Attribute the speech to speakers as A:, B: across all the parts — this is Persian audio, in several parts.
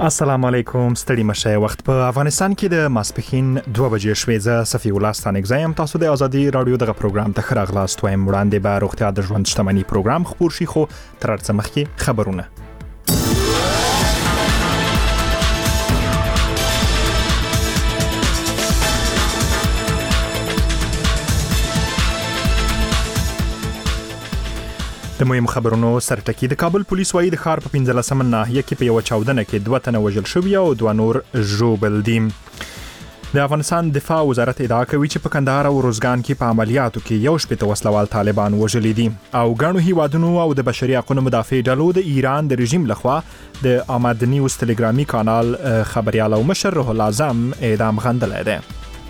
A: السلام علیکم، ستړي مشه. وخت په افغانستان کې د ماسپښین 2 بجې شوې. زه صفی الله ستانګزایم. تاسو د ازادي رادیو دغه پروګرام ته خراغلاست وایم. وړاندې به روغتیا د ژوند شتمنۍ پروګرام خبر شي، خو تر څه مخکې خبرونه. د مهم خبرونو سرټکی. د کابل پولیس وایي د ښار په 15 ناحیه کې په یو چاودنه کې 2 تنه وژل شوي او 2 نور ژوبل دي. د افغانستان دفاع وزارت ادعا کوي چې په کندهار او روزګان کې په عملیاتو کې یو شپېته وسلوال طالبان وژلي دي. او ګڼو هیوادونو او د بشري حقوقو مدافع ډلو د ایران د رژیم لخوا د آمد نیوز ټلګرامي کانال خبريال او مشر روح الله اعظم اعدام غندلی دی.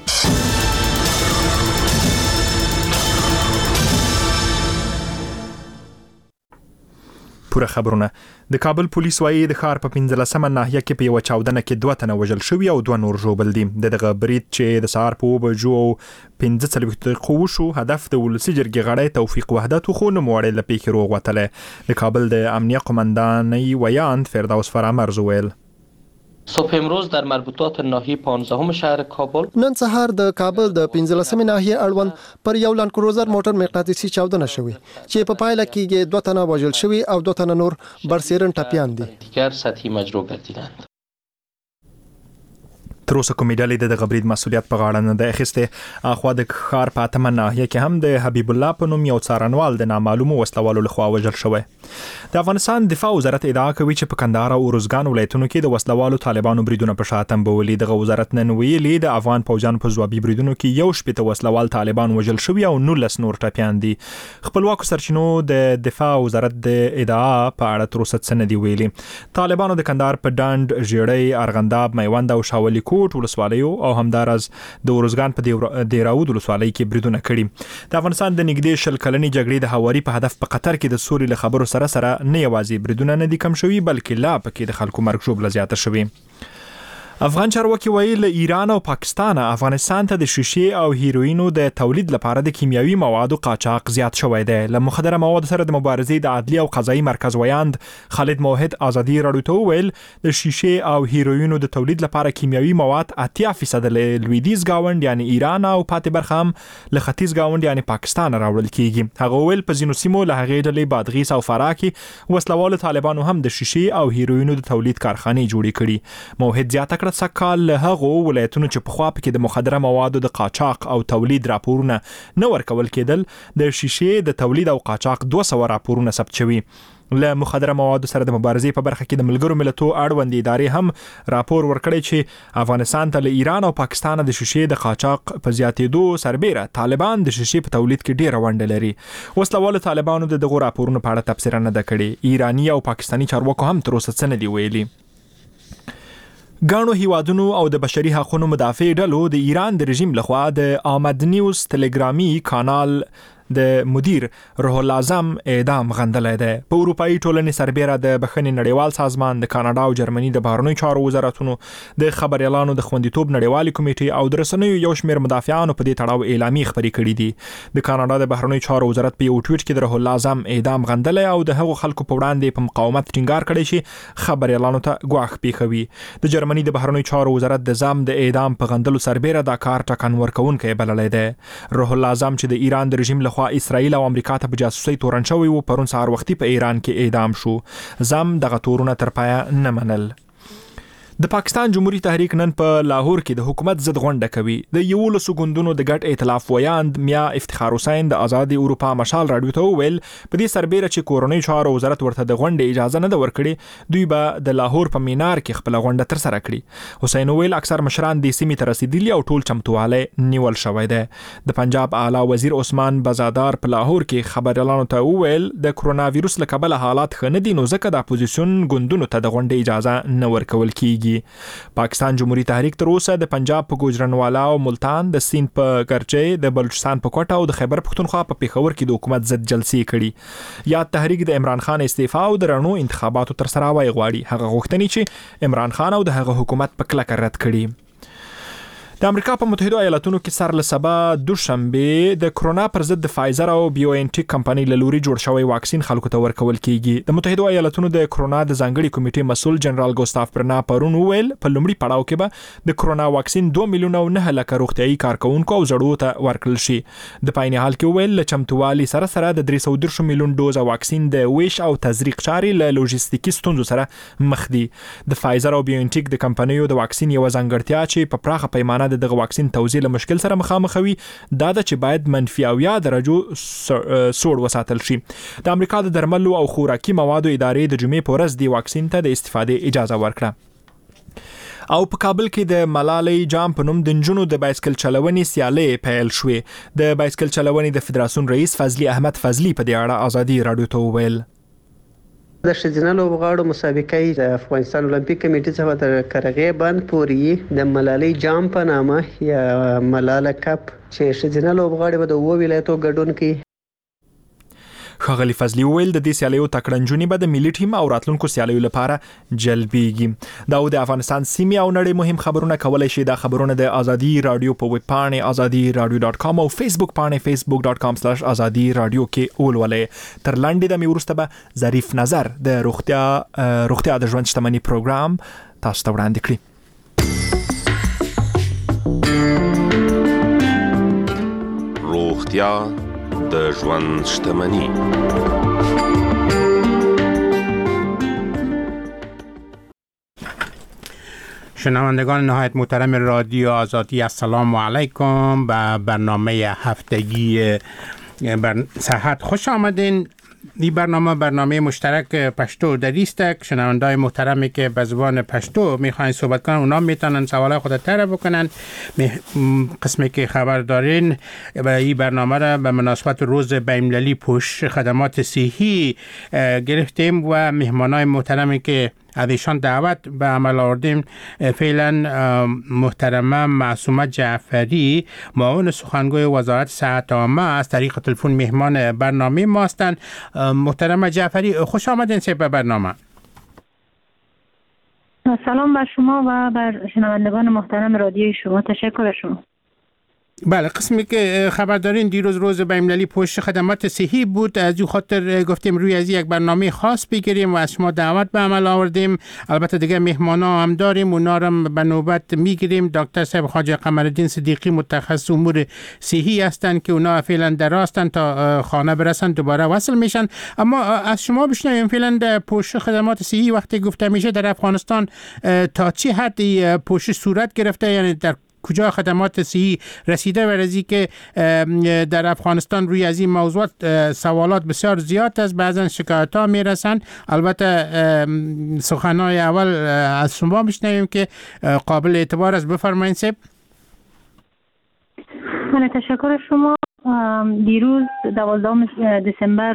A: پوره خبرونه. د کابل پولیس وایي د ښار په 15 ناحیه کې په یو چاودنه کې 2 تنه وژل شوي او 2 نور ژوبل دي. دغه برید چې د سهار په 2:45 دقیقو وشو، هدف د ولسي جرګې غړی توفیق وحدت خو نوموړی له پیښې روغ وتلی. د کابل د امنیه قمندانۍ ویاند فردوس فرامرز ویل:
B: صبح امروز در مربوطات ناحیه 15 شهر کابل
C: نن سهار د کابل د 15 ناحیه اړوند پر یو لانډ کروزر موټر مقناطیسي چاودنه شوې چې په پایله کې 2 تنه وژل شوي او 2 تنه نور برسیرن ټپیان دي.
B: دیگر سطحی مجروح گردیدند.
A: تر اوسه کومې ډلې د غبرید مسولیت په غاړه نه ده اخیسته. اخوا د ښار په 8 ناحیه کې هم د حبیب الله په نوم یو څارنوال د نامعلومو وسلوالو لخوا وژل شوی. د افغانستان دفاع وزارت ادعا کوي چې په کندهار او روزګان ولایتونو کې د وسلوالو طالبانو بریدونه په شا تنبولي. دغه وزارت نن ویلي د افغان پوځیانو په ځوابي بریدونو کې یو شپېته وسلوال طالبان وژل شوي او 19 نور ټپیان دي. خپلواکو سرچینو د دفاع وزارت د ادعا په اړه تر اوسه څه نه دي ویلي. طالبانو د کندهار په ډنډ، ژیړۍ، ارغنداب، میوند او شاولي کوټ ولسوالیو او همدارز د روزګان په دیراود ولسوالۍ کې بریدونه کړي. د افغانستان د نږدې 10 کلنې جګړې د هواري په هدف په قطر کې د سولې له خبرو سره نه یوازې بریدونه نه دي کم شوي، بلکې لا پکې د خلکو مرګ ژوبله زیاته شوي. افغان چارواکي وایي له ایران او پاکستان افغانستان ته د شیشې او هیروینو د تولید لپاره د کیمیاوي موادو قاچاق زیات شوی دی. له مخدره موادو سره د مبارزې د عدلي او قضایي مرکز ویاند خالد موحد ازادي رادیو ته وویل د شیشې او هیروینو د تولید لپاره کیمیاوي مواد 80% له لویدیځ گاوند یعنی ایران او پاتې برخه هم له ختیځ گاوند یعنی پاکستان راوړل کیږي. هغه ویل په ځینو سیمو له هغې ډلې بادغیس او فراه کې وسلوالو طالبانو هم د شیشې او هیروینو د تولید کارخانې جوړې کړي. موحد زیاته کړه سکهال له هغو ولایتونو چې پخوا پکې د مخدره موادو د قاچاق او تولید راپورونه نه ورکول کېدل، د شیشې د تولید او قاچاق 200 راپورونه ثبت شوي. له مخدره موادو سره د مبارزې په برخه کې د ملګرو ملتونو اړوند ادارې هم راپور ورکړی چې افغانستان ته له ایران او پاکستان د شیشې د قاچاق په زیاتېدو سربیره طالبان د شیشې په تولید کې ډېره ونډه لري. وسلوالو طالبانو د دغو راپورونو په اړه تبصره نه ده کړې. ایرانی او پاکستانی چارواکو هم تر اوسه څه نه دي ویلي. ګڼو هیوادونو او د بشري حقوقو مدافع ډلو د ایران د رژیم لخوا د آمد نیوز ټلګرامي کانال د مدیر روح الله اعظم اعدام غندلی دی. په اروپایي ټولنې سربیره د بخښنې نړیوال سازمان، د کاناډا او جرمني د بهرنیو چارو وزارتونو، د خبریالانو د خوندیتوب نړیوالې کمیټې او د رسنیو یو شمېر مدافعانو په دې تړاو اعلامیې خپرې کړي دي. د کاناډا د بهرنیو چارو وزارت په یو ټویټ کې د روح الله اعظم اعدام غندلی او د هغو خلکو په وړاندې په مقاومت ټینګار کړی چې خبریالانو ته ګواښ پیښوي. د جرمني د بهرنیو چارو وزارت د ظام د اعدام په غندلو سربیره دا کار ټکان ورکوونکی بللی دی. روح الله اعظم چې د ایران د رژیم لخوا اسرائیل او امریکا ته په جاسوسۍ تورن شوی و، پرون سهار وختي په ایران کې اعدام شو. ظام دغه تورونه تر پایه نه منل. د پاکستان جمهوریت تحریک نن په لاهور کې د حکومت ضد غونډه کوي. د 11 ګوندونو د ګډ ائتلاف ویاند میا افتخار حسین د آزادي اروپا مشال رادیو ته وویل په دې سربیره چې کورنۍ چارو وزارت ورته د غونډې اجازه نه ده ورکړې، دوی به د لاهور په مینار کې خپل غونډه تر سره کړي. حسین وویل اکثر مشران د سیمې ته رسیدلي او ټول چمتوالی نیول شوی دی. د پنجاب اعلی وزیر عثمان بزادار په لاهور کې خبريالانو ته وویل د کرونا وایروس له کبله حالات ښه نه دي، نو ځکه د اپوزیشن ګوندونو ته د غونډې اجازه نه ورکول کیږي. پاکستان جمهوریت تحریک تر اوسه د پنجاب په ګوجرانوالا او ملتان، د سیند په ګرچې، د بلوچستان په کوټه او د خیبر پښتونخوا په پیښور کې د حکومت ضد جلسې کړي. یاد تحریک د عمران خان استعفا او د رڼو انتخاباتو تر سره وای غواړي. هغه غوښتنې چې عمران خان او د هغه حکومت په کلکه رد کړي. د امریکا په متحده ایالاتونو کې سر له سبا دوشنبه د کرونا پر ضد د فایزر او بیو ان ټیک کمپنۍ له لوري جوړ شوی واکسین خلکو ته ورکول کیږي. د متحده ایالاتونو د کرونا د ځانګړي کمیټې مسول جنرال ګوستاف برنا پرون ویل په لومړي پړاو کې به د کرونا واکسین 2 میلیونه او 9 لک روغتيایي کارکونکو او زړو ته ورکړل شي. د پایني حال کې ویل چمتووالي سره د 310 میلیون ډوز واکسین د ویش او تزریق چاري له لوجستیکي ستونزو سره مخ دي. د فایزر او بیو ان ټیک د کمپنیو د واکسین یو ځانګړتیا چې په پراخه پیمانه دغه واکسین توزیع له مشکل سره مخامخ وي دا د چې باید منفي او یا درجو سوړ وساتل شي. د امریکا د درملو او خوراکي موادو ادارې د جمعې په ورځ د واکسین ته د استفادې اجازه ورکړه. او په کابل کې د ملالۍ جام په نوم د نجونو د بایسکل چلونې سیالۍ پیل شوې. د بایسکل چلونې د فدراسیون رئیس فضلی احمد فضلی په دې اړه ازادي رادیو ته وویل
D: د ښځینه لوبغاړو مسابقې د افغانستان اولمپیک کمیټې څخه تر قرغې بند پورې د ملالۍ جام په نامه یا ملاله کپ چې ښځینه لوبغاړي به د 2 ولایتو ګډون کوي.
A: ښاغلي فضلی ویل د دې سیالیو تکړنجونی به د ملي ټیم او راتلونکو سیالیو لپاره جلبيږي. دا د افغانستان سیمې او نړۍ مهم خبرونه کولای شي د خبرونه د ازادي رادیو په ویب پاڼه azadiradio.com او فیسبوک پاڼه facebook.com/azadiradio کې ولولئ. تر لاندې د میورسته به ظریف نظر د روغتیا د ژوند شتمنۍ پروګرام تاسو ته وړاندې کړي.
E: روغتیا د ژوند شتمنۍ.
F: شنوندگان نهایت محترم رادیو آزادی، السلام علیکم. به برنامه هفتگی صحت خوش آمدین. این برنامه مشترک پشتو دری است. شنونده‌های محترمی که به زبان پشتو میخواین صحبت کنن اونا میتونن سوالای خود طرح بکنن. قسمی که خبر دارین این برنامه را به مناسبت روز بین‌المللی پوشش خدمات صحی گرفتیم و مهمانای محترمی که از ایشان دعوت به عمل آوردیم فعلا محترمه معصومه جعفری معاون سخنگوی وزارت صحت عامه از طریق تلفن مهمان برنامه ما هستند. محترمه جعفری خوش آمدین به برنامه.
G: سلام بر شما و بر شنوندگان محترم رادیوی شما. تشکر از شما.
F: بله، قسمی که خبر دارین دیروز روز بین‌المللی پوشش خدمات صحی بود. از این خاطر گفتیم روی از یک برنامه خاص بگیریم و از شما دعوت به عمل آوردیم. البته دیگه مهمانا هم داریم، اونا رو به نوبت میگیریم. دکتر صاحب خواجه قمرالدین صدیقی متخصص امور صحی هستند که اونا فعلا در راستن تا خانه برسن دوباره وصل میشن. اما از شما بشنویم فعلا پوشش خدمات صحی وقتی گفته میشه در افغانستان تا چه حدی پوشش صورت گرفته، یعنی در کجا خدمات صحی رسیده و رزی که در افغانستان روی از این موضوعات سوالات بسیار زیاد است، بعضا شکایت ها میرسن. البته سخنهای اول از شما بشنویم که قابل اعتبار است. بفرمایید سب.
G: من تشکر از شما. دیروز 12 دسامبر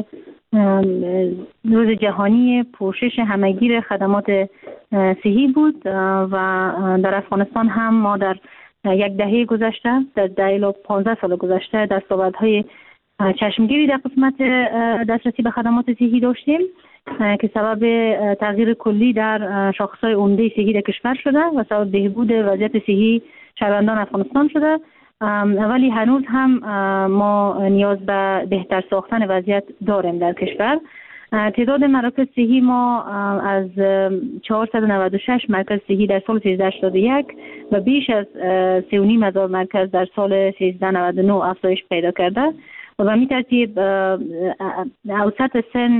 G: روز جهانی پوشش همگیر خدمات صحی بود و در افغانستان هم ما در یک دهه گذشته، در 15 سال گذشته دستاوردهای چشمگیری در قسمت دسترسی به خدمات صحی داشتیم که سبب تغییر کلی در شاخصهای عمده صحی در کشور شده و سبب بهبود وضعیت صحی شهروندان افغانستان شده. ولی هنوز هم ما نیاز به بهتر ساختن وضعیت داریم در کشور. تعداد مراکز صحی ما از 496 مرکز صحی در سال 1381 و بیش از 3,500 مرکز در سال 1399 افزایش پیدا کرده و به این ترتیب اوسط سن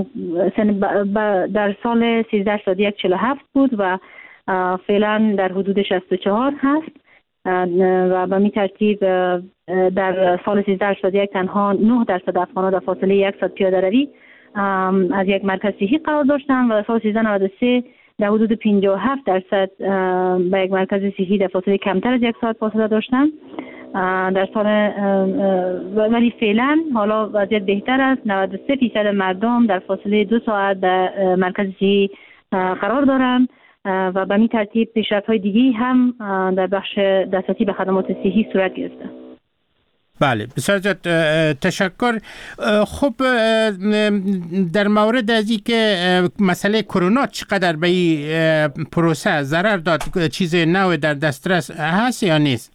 G: در سال 1381 47 بود و فعلا در حدود 64 هست و به این ترتیب در سال 1381 تنها 9% افغانان در فاصله 100 پیاده روی از یک مرکز صحی قرار داشتند و در سال 1393 در حدود 57% به یک مرکز صحی در فاصله کمتر از 1 ساعت فاصله داشتند. در سال ولی فعلا حالا وضعیت بهتر است. 93% مردم در فاصله 2 ساعت در مرکز صحی قرار دارند و به این ترتیب پیشرفت‌های دیگه‌ای هم در بخش دسترسی به خدمات صحی صورت گرفته.
F: بله بسیار زیاد تشکر. خب در مورد از این که مسئله کرونا چقدر به این پروسه ضرر داد، چیز نو در دسترس هست یا نیست؟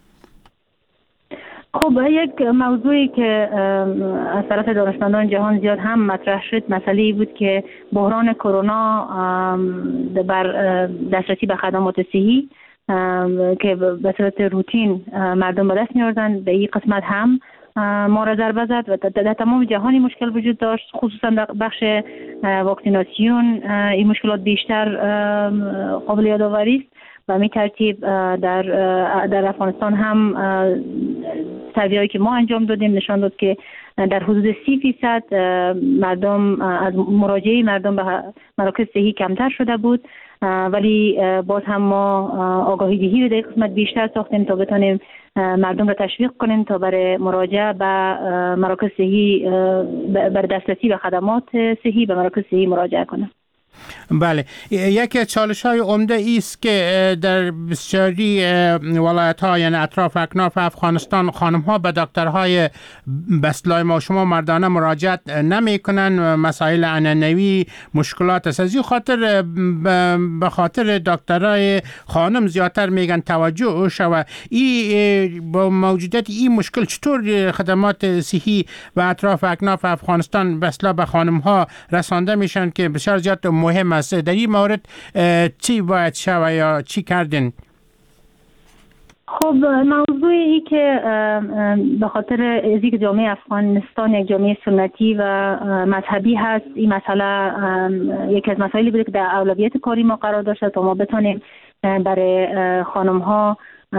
G: خب یک موضوعی که از طرف دانشمندان جهان زیاد هم مطرح شد مسئله بود که بحران کرونا بر دسترسی به خدمات صحی که به صورت روتین مردم به دست می‌آوردن به این قسمت هم ما را ضربه زد و در تمام جهانی مشکل وجود داشت، خصوصا در بخش واکسیناسیون این مشکلات بیشتر قابل یادآوری است و می ترتیب در افغانستان هم سروی‌هایی که ما انجام دادیم نشان داد که در حدود 30% مردم از مراجعه مردم به مراکز صحی کمتر شده بود، ولی باز هم ما آگاهی دهی رو در قسمت بیشتر ساختیم تا بتونیم مردم را تشویق کنیم تا برای مراجعه به مراکز صحی بر دسترسی به خدمات صحی به مراکز صحی مراجعه کنند.
F: بله، یکی از چالش‌های عمده است که در بسیاری ولایت‌ها یعنی اطراف اکناف افغانستان خانم‌ها به دکترهای بسلای ما شما مردانه مراجعت نمی‌کنن، مسائل عنعنوی مشکلات است. از این خاطر به خاطر دکترای خانم زیادتر میگن توجه شود. این با موجودیت این مشکل چطور خدمات صحی و اطراف اکناف افغانستان بسلا به خانم‌ها رسانده میشن که بسیار زیاد مهم است؟ در این مورد چی باید شود یا چی کردین؟
G: خب موضوعی که به خاطر ازی که جامعه افغانستان یک جامعه سنتی و مذهبی هست، این مسئله یکی از مسائلی بوده که در اولویت کاری ما قرار داشته تا ما بتونیم برای خانم ها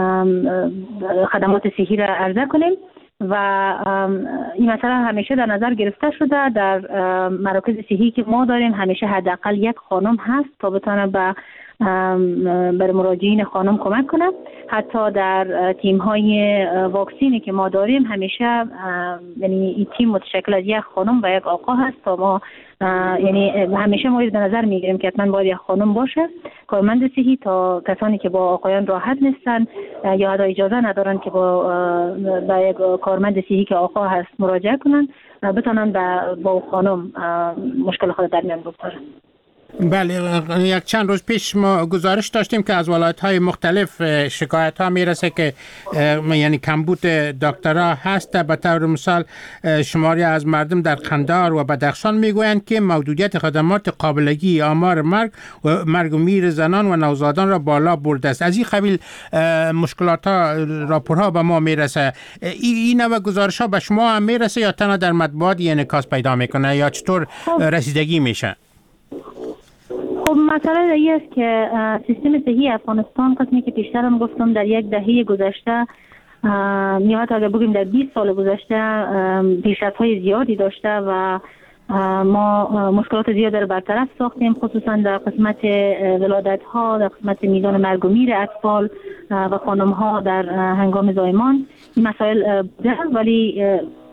G: خدمات صحی را عرضه کنیم و این مسئله همیشه در نظر گرفته شده. در مراکز صحی که ما داریم همیشه حداقل یک خانم هست تا بتونه برای مراجعین خانم کمک کنه. حتی در تیم های واکسینی که ما داریم همیشه یعنی این تیم متشکل از یک خانم و یک آقا هست تا ما یعنی همیشه ما در نظر میگیریم که حتما باید یک خانم باشه کارمند صحی تا کسانی که با آقایان راحت نیستن یا حتی اجازه ندارن که با یک کارمند صحی که آقا هست مراجعه کنن بتونن با خانم مشکل خود در میان بگذارن.
F: بله، یک چند روز پیش ما گزارش داشتیم که از ولایت‌های مختلف شکایت‌ها میرسه که یعنی کمبود دکترها هست. به طور مثال شماری از مردم در قندهار و بدخشان میگویند که محدودیت خدمات قابلگی آمار مرگ و میر زنان و نوزادان را بالا برده است. از این قبیل مشکلات‌ها راپورها به ما میرسه. این نوع گزارش‌ها به شما هم میرسه یا تنها در مطبوعات انعکاس پیدا میکنه یا چطور رسیدگی میشه؟
G: خب مسئله این است که سیستم صحی افغانستان قسمی که پیشترم گفتم در یک دهه گذشته یا حتی اگر بگیم در 20 سال گذشته پیشرفت‌های زیادی داشته و ما مشکلات زیاد را برطرف ساختیم، خصوصا در قسمت ولادت‌ها، در قسمت میزان مرگ و میر اطفال و خانم‌ها در هنگام زایمان. این مسائل بوده ولی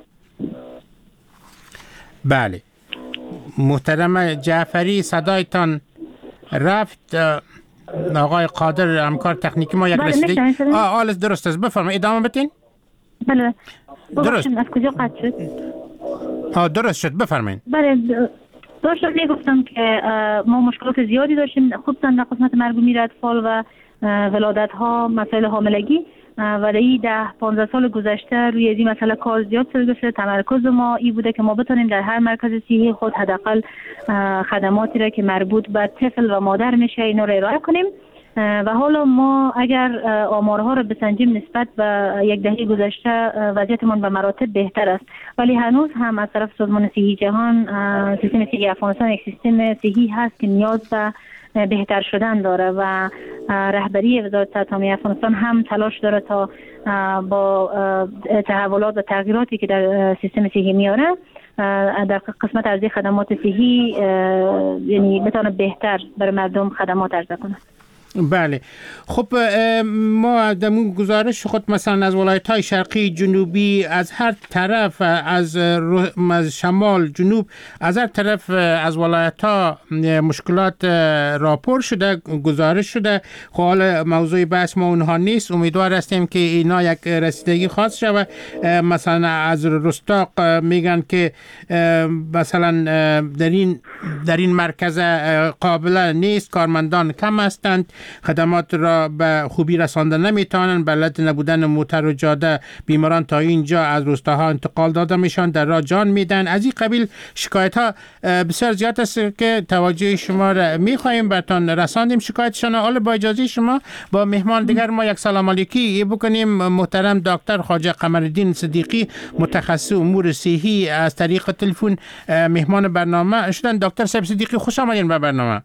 F: بله. محترم جعفری صدایتان رفت. آقای قادر همکار تکنیکی ما یک رسیدگی آل درست است، بفرمایید ادامه بدین.
G: بله
F: درست.
G: از کجا قطع شد؟
F: درست شد، بفرمایید.
G: بله داشتم میگفتم که ما مشکلات زیادی داشتیم خصوصا در قسمت مرگ و میر اطفال و ولادت ها، مسائل حاملگی و در 10-15 سال گذشته روی این مسئله کار زیاد شده. تمرکز ما این بوده که ما بتونیم در هر مرکز صحی خود حداقل خدماتی را که مربوط به طفل و مادر میشه اینا را ارائه کنیم و حالا ما اگر آمارها را بسنجیم نسبت به یک دهه گذشته وضعیتمان به مراتب بهتر است، ولی هنوز هم از طرف سازمان صحی جهان سیستم صحی افغانستان یک سیستم صحی هست که نیاز به بهتر شدن داره و رهبری وزارت صحت عامه افغانستان هم تلاش داره تا با تحولات و تغییراتی که در سیستم صحی میاره در قسمت عرضه خدمات صحی یعنی بتونه بهتر برای مردم خدمات عرضه کنه.
F: بله. خب ما در اون گزارش خود مثلا از ولایت‌های شرقی جنوبی از هر طرف از شمال جنوب از هر طرف از ولایت‌ها مشکلات راپور شده گزارش شده. خب حالا موضوع بحث ما اونها نیست. امیدوار هستیم که اینا یک رسیدگی خاص شود. مثلا از رستاق میگن که مثلا در این مرکز قابل نیست، کارمندان کم هستند، خدمات را به خوبی رساندن نمیتونن، بلد نبودن موتر و جاده بیماران تا اینجا از روستاها انتقال داده میشن، در راه جان میدن. از این قبیل شکایت ها بسیار زیاد است که توجه شما را میخواهیم براتون رساندیم شکایتشان. حالا با اجازه شما با مهمان دیگر ما یک سلام علیکی بکنیم. محترم دکتر خواجه قمرالدین صدیقی متخصص امور صحی از طریق تلفن مهمان برنامه شدن. دکتر صاحب صدیقی خوش آمدین به برنامه.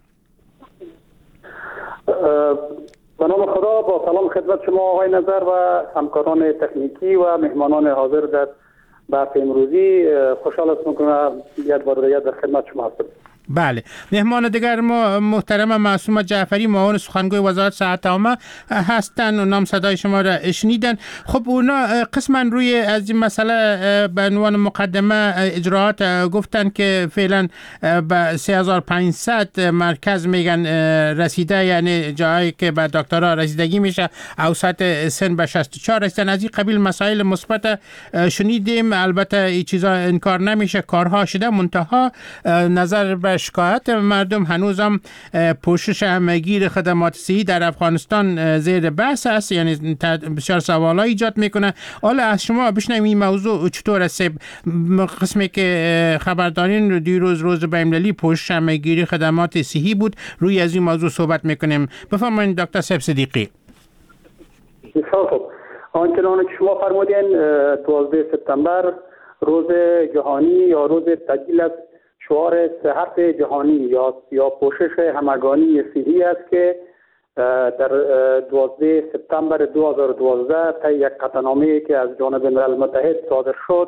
H: به نام خدا، با سلام خدمت شما آقای نظر و همکاران تکنیکی و مهمانان حاضر در بحث امروزی. خوشحال هستم که یک بار دیگر در خدمت شما هستم.
F: بله. مهمان دیگر ما محترم معصومه جعفری معاون سخنگوی وزارت صحت عامه هستند و نام صدای شما را شنیدن. خب اونا قسما روی از این مسئله به عنوان مقدمه اجراعات گفتن که فعلا به 3500 مرکز میگن رسیده، یعنی جایی که به دکترها رسیدگی میشه، اوسط سن به 64 رسیدن. از این قبیل مسائل مثبت شنیدیم. البته این چیزا انکار نمیشه، کارها شده، منتها نظر به شکایت مردم هنوزم پوشش همگیر خدمات صحی در افغانستان زیر بحث است، یعنی بسیار سوالا ایجاد میکنه. حالا از شما بشنویم این موضوع چطور است. قسمی که خبردارین دیروز روز بین‌المللی پوشش همگیر خدمات صحی بود، روی از این موضوع صحبت میکنیم. بفرمایید دکتر صاحب صدیقی.
H: بسیار خوب. آنچنان که شما فرمودین 12 سپتامبر روز جهانی یا روز تجلیل است شعار صحت جهانی یا پوشش همگانی صحی است که در 12 سپتامبر 2012 طی یک قطعنامه‌ای که از جانب ملل متحد صادر شد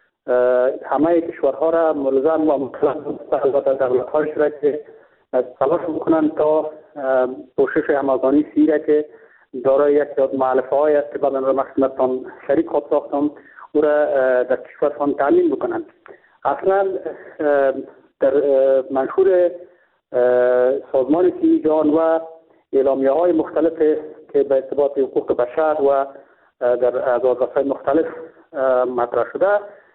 H: همه کشورها را ملزم و مکلف البته دولت‌هاش را که تلاش بکنند تا پوشش همگانی صحی را که دارای یک مؤلفه‌های است که بعد از خدمتتان شریک خود ساختم او را در کشورشان تعلیم بکنند. اصلا در منشور سازمان صحت جهان و اعلامیه های مختلف که به ارتباط حقوق بشر و در اعضای مختلف مطرح شده،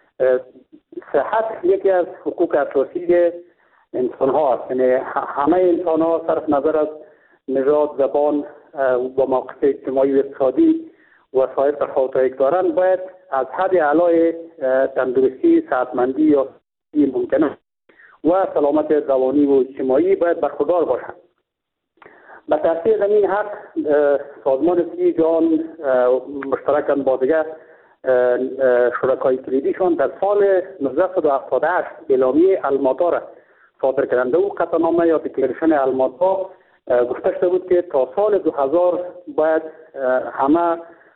H: صحت یکی از حقوق اساسی انسان ها است. یعنی همه انسان ها صرف نظر از نژاد، زبان و موقف اجتماعی و اقتصادی و سایر تفاوت‌هایی که دارند باید از حد اعلای تندرستی، صحتمندی یا ممکنه و سلامت روانی و اجتماعی باید برخوردار باشند. به ترتیب این حق سازمان صحت جهان مشترکاً با دیگر شرکای کلیدیشان در سال 1978 اعلامیه الماتا را صادر کردند. او قطعنامه یا دیکلریشن الماتا گفته شده بود که تا سال 2000 باید همه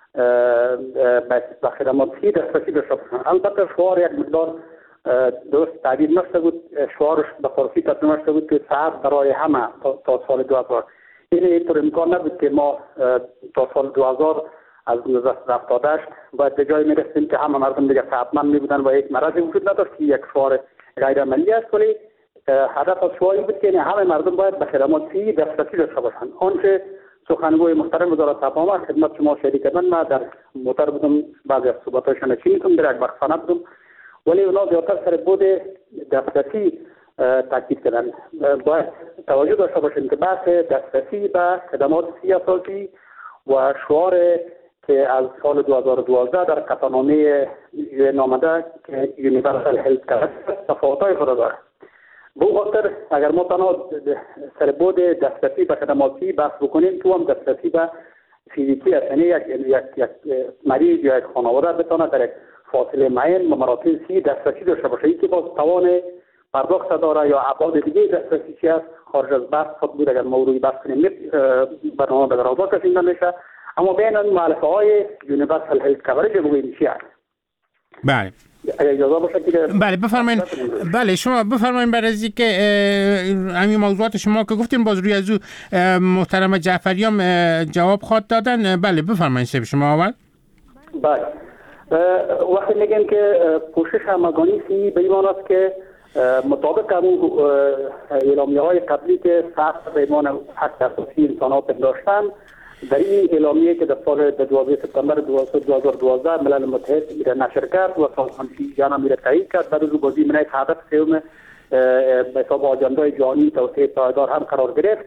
H: به خدمات صحی دسترسی داشته باشند. البته شعار یک مقدار درست تعبیر نشده بود، شعارش به فارسی ترجمه شده بود که صحت برای همه تا سال 2000. اینطور امکان نبود که ما تا سال 2000 از 1978 باید به جایی میرسیم که همه مردم دیگه صحتمند میبودن و یک مرضی وجود نداشت که یک شعار غیر عملی است، ولی هدف از شعاری بود که همه مردم باید به خدمات صحی دسترسی داشته باشند. آنچه سخنگوی محترم وزارت صحت عامه خدمت شما شریک کردن، من در موتر بودم، بعضی از صحبت‌هایشان شنیدم، در یک بخشنده بودم، ولی اونا زیادتر سر بود دسترسی تاکید کردن. باید توجه داشته باشیم که بحث دسترسی به خدمات صحی اساسی و شعار که از سال 2012 در قطعنامه آمده که یونیورسال هلت کاورج تفاوت‌های خود دارد. به خاطر اگر ما تنها سر بود دسترسی به خدمات صحی بحث بکنیم، تو هم دسترسی به فیزیکی است، یعنی یک مریض یا یک خانواده بتونه در یک فاصله معین و مراتب صحی دسترسی داشته باشه. یکی باز توان پرداخت داره یا ابعاد دیگه دسترسی چی است خارج از بحث خود بود. اگر ما روی بحث کنیم برنامه به درازا کشیده نمیشه، اما بین این مؤلفه های یونیورسال هلت کاورج بگوییم چی است.
F: بله
H: اگر اجازه باشه که
F: بله بفرمایید. بله شما بفرمایید. برای از اینکه همین موضوعات شما که گفتین باز روی از محترم جعفری هم جواب خواد دادن. بله بفرمایید شما اول.
H: بله وقتی میگن که پوشش همگانی سی به این معنی است که مطابق همون اعلامیه‌های قبلی که سخت به ایمان حق اساسی انسان‌ها پنداشتن، در این اعلامیه که در سال 12 سپتامبر 2012 ملل متحد ایره نشر کرد و سازمان جهان ایره تایید کرد، بعد از او بازی منای هدف سوم به حساب آجندای جهانی توسعه پایدار هم قرار گرفت.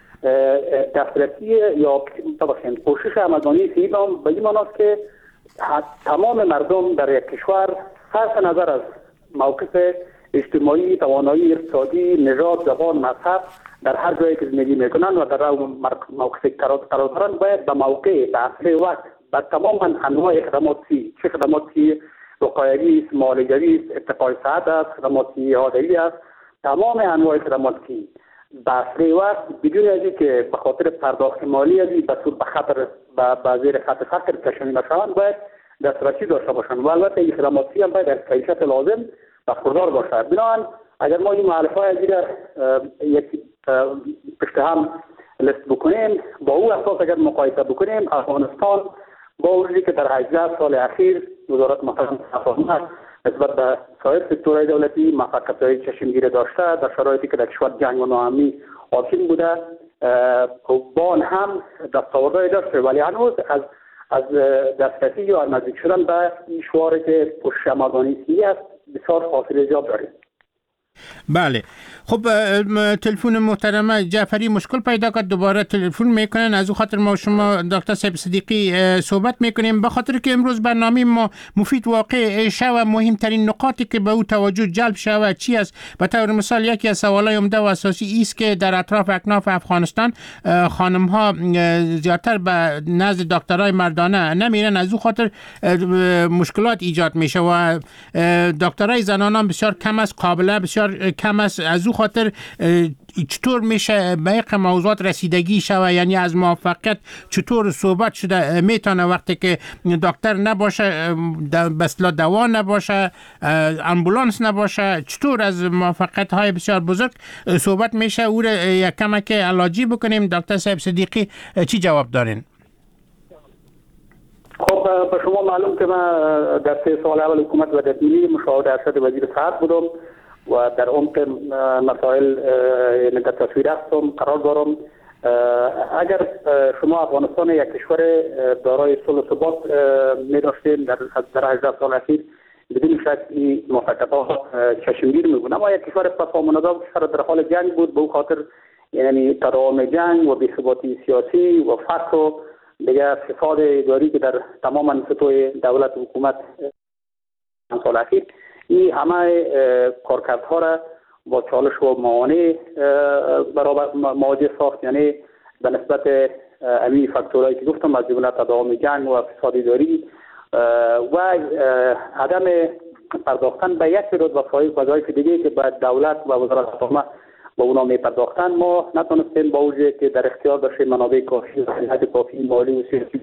H: دسترسی یا پوشش همگانی سی به این معنی است که تمام مردم در یک کشور صرف نظر از موقف اجتماعی، توانایی اقتصادی، نژاد، زبان، مذهب در هر جایی که زندگی میکنن و در موقف قرار دارن باید به موقع به اصل وقت به تمام انواع خدماتی، چه خدماتی وقایوی است، معالجوی است، ارتقای صحت است، خدماتی حاضری است، تمام انواع خدماتی به اصل وقت بدون از اینکه به خاطر پرداخت مالی ازی به خطر به زیر خط فقر کشانده شوند باید دسترسی داشته باشند و البته این خدماتی هم باید در کیفیت لازم برخوردار باشد. بنابراین اگر ما این معرفای ازی را یک پشت هم لیست بکنیم، با او اساس اگر مقایسه بکنیم، افغانستان با وجودی که در 18 سال اخیر وزارت محترم افغانستان نسبت به سایر سکتورهای دولتی موفقیت‌های چشمگیر داشته، در شرایطی که در کشور جنگ و ناامنی حاکم بوده با آن هم دستاوردهای داشته، ولی هنوز از دسترسی یا نزدیک شدن به این شعاری که پوشش همگانی سی است بسیار فاصله ایجاد داریم.
F: بله خب تلفن محترم جعفری مشکل پیدا کرد، دوباره تلفن میکنن. از او خاطر ما شما دکتر صدیقی صحبت میکنیم، به خاطر که امروز برنامه ما مفید واقع شوه. مهمترین نقاطی که به او توجه جلب شوه چی است؟ به طور مثال یکی از سوالای عمده و اساسی است که در اطراف اکناف افغانستان خانم ها زیادتر به نزد دکترای مردانه نمیرن، از او خاطر مشکلات ایجاد میشه و دکترای زنان بسیار کم است، قابله بسیار کم است. از او خاطر چطور میشه به یک موضوعات رسیدگی شوه؟ یعنی از موفقیت چطور صحبت شده میتونه وقتی که دکتر نباشه، بسلا دوا نباشه، امبولانس نباشه، چطور از موفقیت های بسیار بزرگ صحبت میشه؟ او را یک کمک علاجی بکنیم. دکتر صاحب صدیقی چی جواب دارین؟
H: خب به شما معلوم که من در 3 سال اول حکومت و ملی مشاور ارشد وزیر صحت بودم و در عمق مسائل در تصویر هستم قرار دارم. اگر شما افغانستان یک کشور دارای صلح و ثبات می داشتیم در 18 سال اخیر، بدون شک این موفقیت‌ها چشمگیر می بود، اما یک کشور پسامانداز کشور در حال جنگ بود. به او خاطر یعنی تداوم جنگ و بی‌ثباتی سیاسی و فقر و دیگه فساد اداری که در تمام سطوح دولت و حکومت سال اخیر این همه کارکردها را با چالش و معانع برابر مواجه ساخت. یعنی به نسبت همین فاکتورهایی که گفتم از جمله تداوم جنگ و فساد اداری و عدم پرداختن به یک تعداد وظایف دیگه که باید دولت و وزارت خارجه با اونا می پرداختن، ما نتونستیم با وجودی که در اختیار داشتیم منابع کافی و حد کافی مالی و سیاسی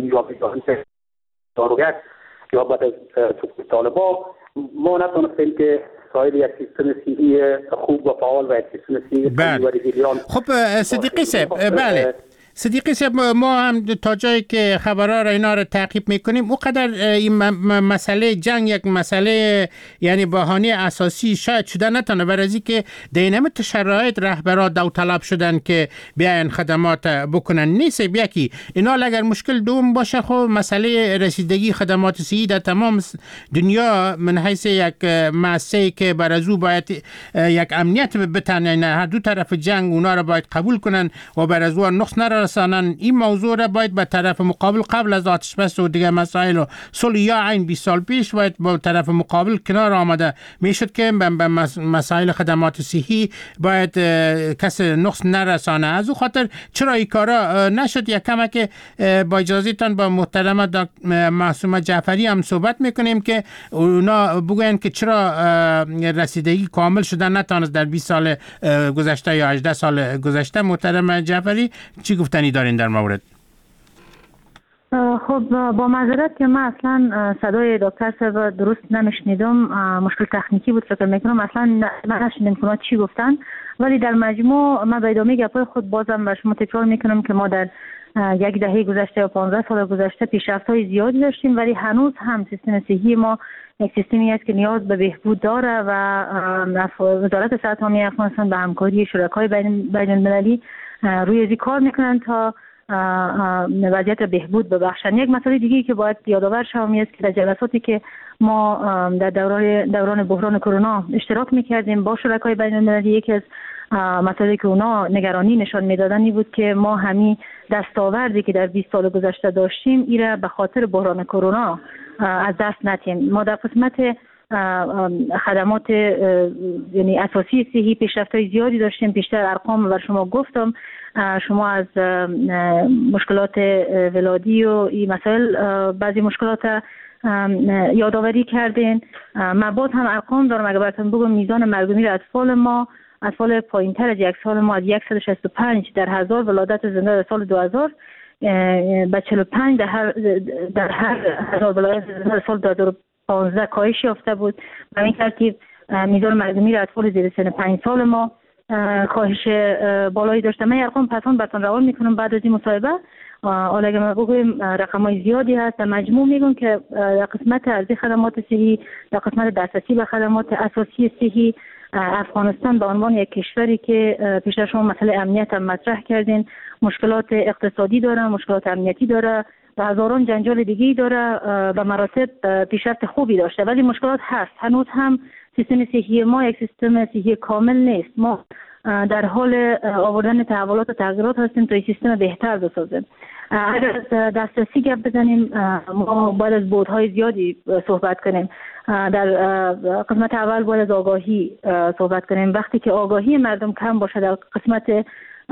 H: یا بعد از سقوط طالبان ما نتونستیم که سایر یک سیستم صحی خوب و فعال و یک سیستم صحی و رزیلیان.
F: خب صدیقی صاحب، بله صدیقی صاحب، ما هم تا جایی که خبرها را اینا را تعقیب میکنیم اونقدر این مسئله جنگ یک مسئله یعنی بهانه اساسی شاید شده نتونه، برای که در این شرایط رهبرا داوطلب شدن که بیاین خدمات بکنن. نیست یکی اینا اگر مشکل دوم باشه، خب مسئله رسیدگی خدمات صحی در تمام دنیا من حیث یک مؤسسه‌ای که برازو باید یک امنیت بتن، هر دو طرف جنگ اونا را باید قبول کنن و برازو نقص نرسانن. این موضوع را باید به طرف مقابل قبل از آتش بس و دیگه مسائل و صلح یا عین 20 سال پیش باید با طرف مقابل کنار آمده میشد که به مسائل خدمات صحی باید کسی نقص نرسانه. از او خاطر چرا این کارا نشد؟ یک کمک با اجازهتان با محترم معصومه جعفری هم صحبت میکنیم که اونا بگوین که چرا رسیدگی کامل شدن نتونست در 20 سال گذشته یا 18 سال گذشته. محترم جعفری چی گفتنی دارین در مورد؟
G: خب با معذرت که من اصلا صدای دکتر صاحب درست نمیشنیدم، مشکل تکنیکی بود فکر میکنم، اصلا من نشنیدم که چی گفتن، ولی در مجموع من به ادامه گپای خود بازم به شما تکرار میکنم که ما در یک دهه گذشته و 15 سال گذشته پیشرفت‌های زیادی داشتیم، ولی هنوز هم سیستم صحی ما یک سیستمی است که نیاز به بهبود داره و وزارت صحت عامه افغانستان به همکاری شرکای بین‌المللی روی این کار میکنن تا وضعیت بهبود ببخشن. یک مسئله دیگه که باید یادآور شوم است که در جلساتی که ما در دوران بحران کرونا اشتراک میکردیم با شرکای بین‌المللی، یکی از مسئله که اونا نگرانی نشان میدادن این بود که ما همین دستاوردی که در 20 سال گذشته داشتیم ایره به خاطر بحران کرونا از دست ندیم. ما در قسمت خدمات یعنی اساسی صحی پیشرفت‌های زیادی داشتیم. بیشتر ارقام بر شما گفتم، شما از مشکلات ولادی و این مسائل بعضی مشکلات یادآوری کردین. من باز هم ارقام دارم، اگر براتون بگم میزان مرگ و میر اطفال ما، اطفال پایین‌تر از 1 سال ما از 165 در 1000 ولادت زنده در سال 2000 به 45 در هر 1000 ولادت زنده در سال 2015 کاهش یافته بود. به این ترتیب میزان مرگ و میر اطفال زیر سن 5 سال ما کاهش بالایی داشته. من ارقام پسان براتون روان میکنم بعد از این مصاحبه. حالا اگه ما بگویم رقم‌های زیادی هست، در مجموع میگم که در قسمت ارزی خدمات صحی، در قسمت دسترسی به خدمات اساسی صحی، افغانستان به عنوان یک کشوری که پیش شما مسئله امنیت هم مطرح کردین، مشکلات اقتصادی داره، مشکلات امنیتی داره و هزاران جنجال دیگه‌ای داره، به مراتب پیشرفت خوبی داشته، ولی مشکلات هست. هنوز هم سیستم صحی ما یک سیستم صحی کامل نیست. ما در حال آوردن تحولات و تغییرات هستیم تا این سیستم بهتر بسازیم. اگر از دسترسی گپ بزنیم، ما باید از بودهای زیادی صحبت کنیم. در قسمت اول باید از آگاهی صحبت کنیم. وقتی که آگاهی مردم کم باشه در قسمت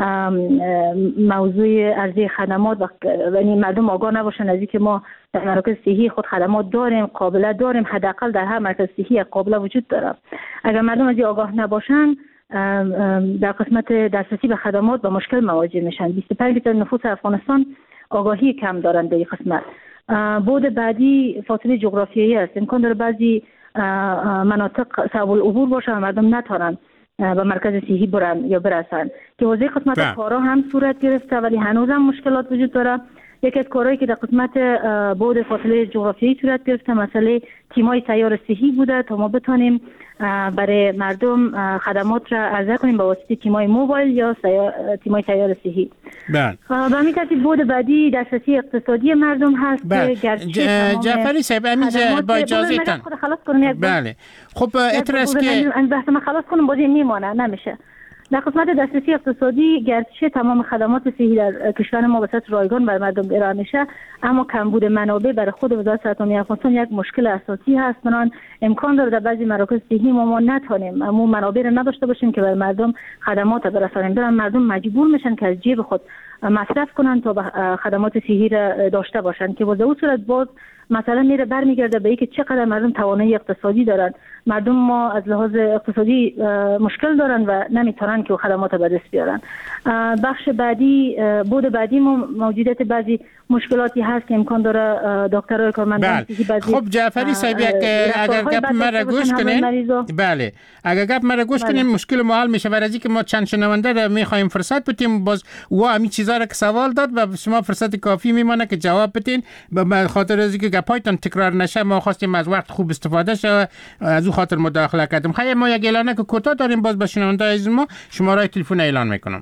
G: موضوع عرضه خدمات و مردم آگاه نباشن از اینکه ما در مراکز صحی خود خدمات داریم، قابلیت داریم، حداقل در هر مرکز صحی قابلیت وجود داره. اگر مردم از این آگاه نباشن در قسمت دسترسی به خدمات با مشکل مواجه میشن. 25% نفوس افغانستان آگاهی کم دارن در این قسمت. بود بعدی فاصله جغرافیایی است. امکان داره بعضی مناطق صعب العبور باشه و مردم نتونن به مرکز صحی برن یا برسن که واسه قسمت کارا هم صورت گرفته، ولی هنوز هم مشکلات وجود داره. یکی از کارهایی که در قسمت بود فاصله جغرافیایی صورت گرفته مسئله تیمای سیار صحی بوده تا ما بتونیم برای مردم خدمات را عرضه کنیم به واسطه تیمای موبایل یا تیمای سیار صحی.
F: بله.
G: به همین ترتیب بود بعدی دسترسی اقتصادی مردم هست.
F: بله. جعفری صاحب همینجا با اجازهتان. بله. خب اعتراض که
G: بحث من خلاص کنم بازی میمانه نمیشه. در قسمت دسترسی اقتصادی گرچه تمام خدمات صحی در کشور ما به صورت رایگان بر مردم ارائه میشه، اما کمبود منابع برای خود وزارت صحت عامه افغانستان یک مشکل اساسی هست. بنابراین امکان داره در بعضی مراکز صحی ما نتونیم اما منابع را نداشته باشیم که بر مردم خدمات برسانیم. در مردم مجبور میشن که از جیب خود مصرف کنن تا خدمات صحی را داشته باشن که به صورت باز مثلا میره برمیگرده به اینکه چقدر مردم توانایی اقتصادی دارن. مردم ما از لحاظ اقتصادی مشکل دارن و نمیتونن که خدمات به دست بیارن. بخش بعدی بود بعدی موجودیت بعضی مشکلاتی هست که امکان داره دکترای کارمندان بعضی.
F: خب جعفری صاحب اگر گپ مرا گوش کنین، بله اگر گپ مرا گوش کنین مشکل ما حل میشه. برای اینکه ما چند شنونده را میخوایم فرصت بدیم باز و همین چیزا را که سوال داد و شما فرصت کافی میمونه که جواب بدین. به خاطر از اینکه گپایتون تکرار نشه ما خواستیم از وقت خوب استفاده شه، از اون خاطر مداخله کردم. خیلی ما یک اعلانه که کوتاه داریم باز به شنونده عزیز ما شماره تلفن اعلان میکنم.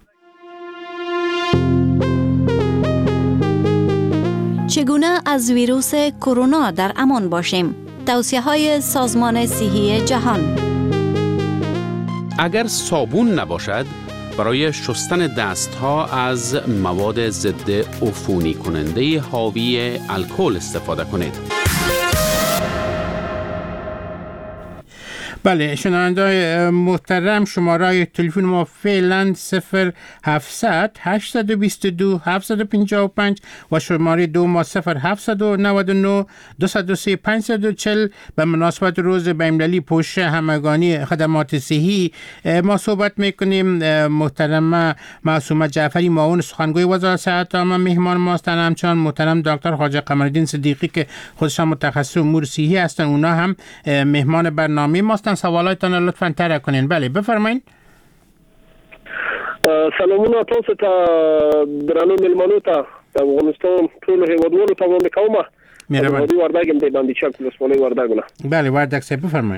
I: چگونه از ویروس کرونا در امان باشیم؟ توصیه‌های سازمان صحی جهان.
J: اگر صابون نباشد برای شستن دستها از مواد ضد عفونی کننده حاوی الکل استفاده کنید.
F: بله شنونده‌های محترم شماره تلفن ما فعلا 0700 822 755 و شماره دو ما 0799 203 540 به مناسبت روز بین‌المللی پوشش همگانی خدمات صحی ما صحبت میکنیم. محترم معصومه جعفری معاون سخنگوی وزارت صحت عامه مهمان ماست، همچنان محترم دکتر خواجه قمرالدین صدیقی که خودشان متخصص امور صحی هستند، اونا هم مهمان برنامه ماستن. سوالاتتان لطفاً طرح کنین. بله بفرمایید.
K: سلامونه تاسو ته درنو ملمنو ته د افغانستان ټول هیوادوالو ته وړاندې کوم.
F: مهرباني.
K: وردګم د باندې چک ولسوالۍ وردګونه.
F: بله وردګ صاحب بفرمایید.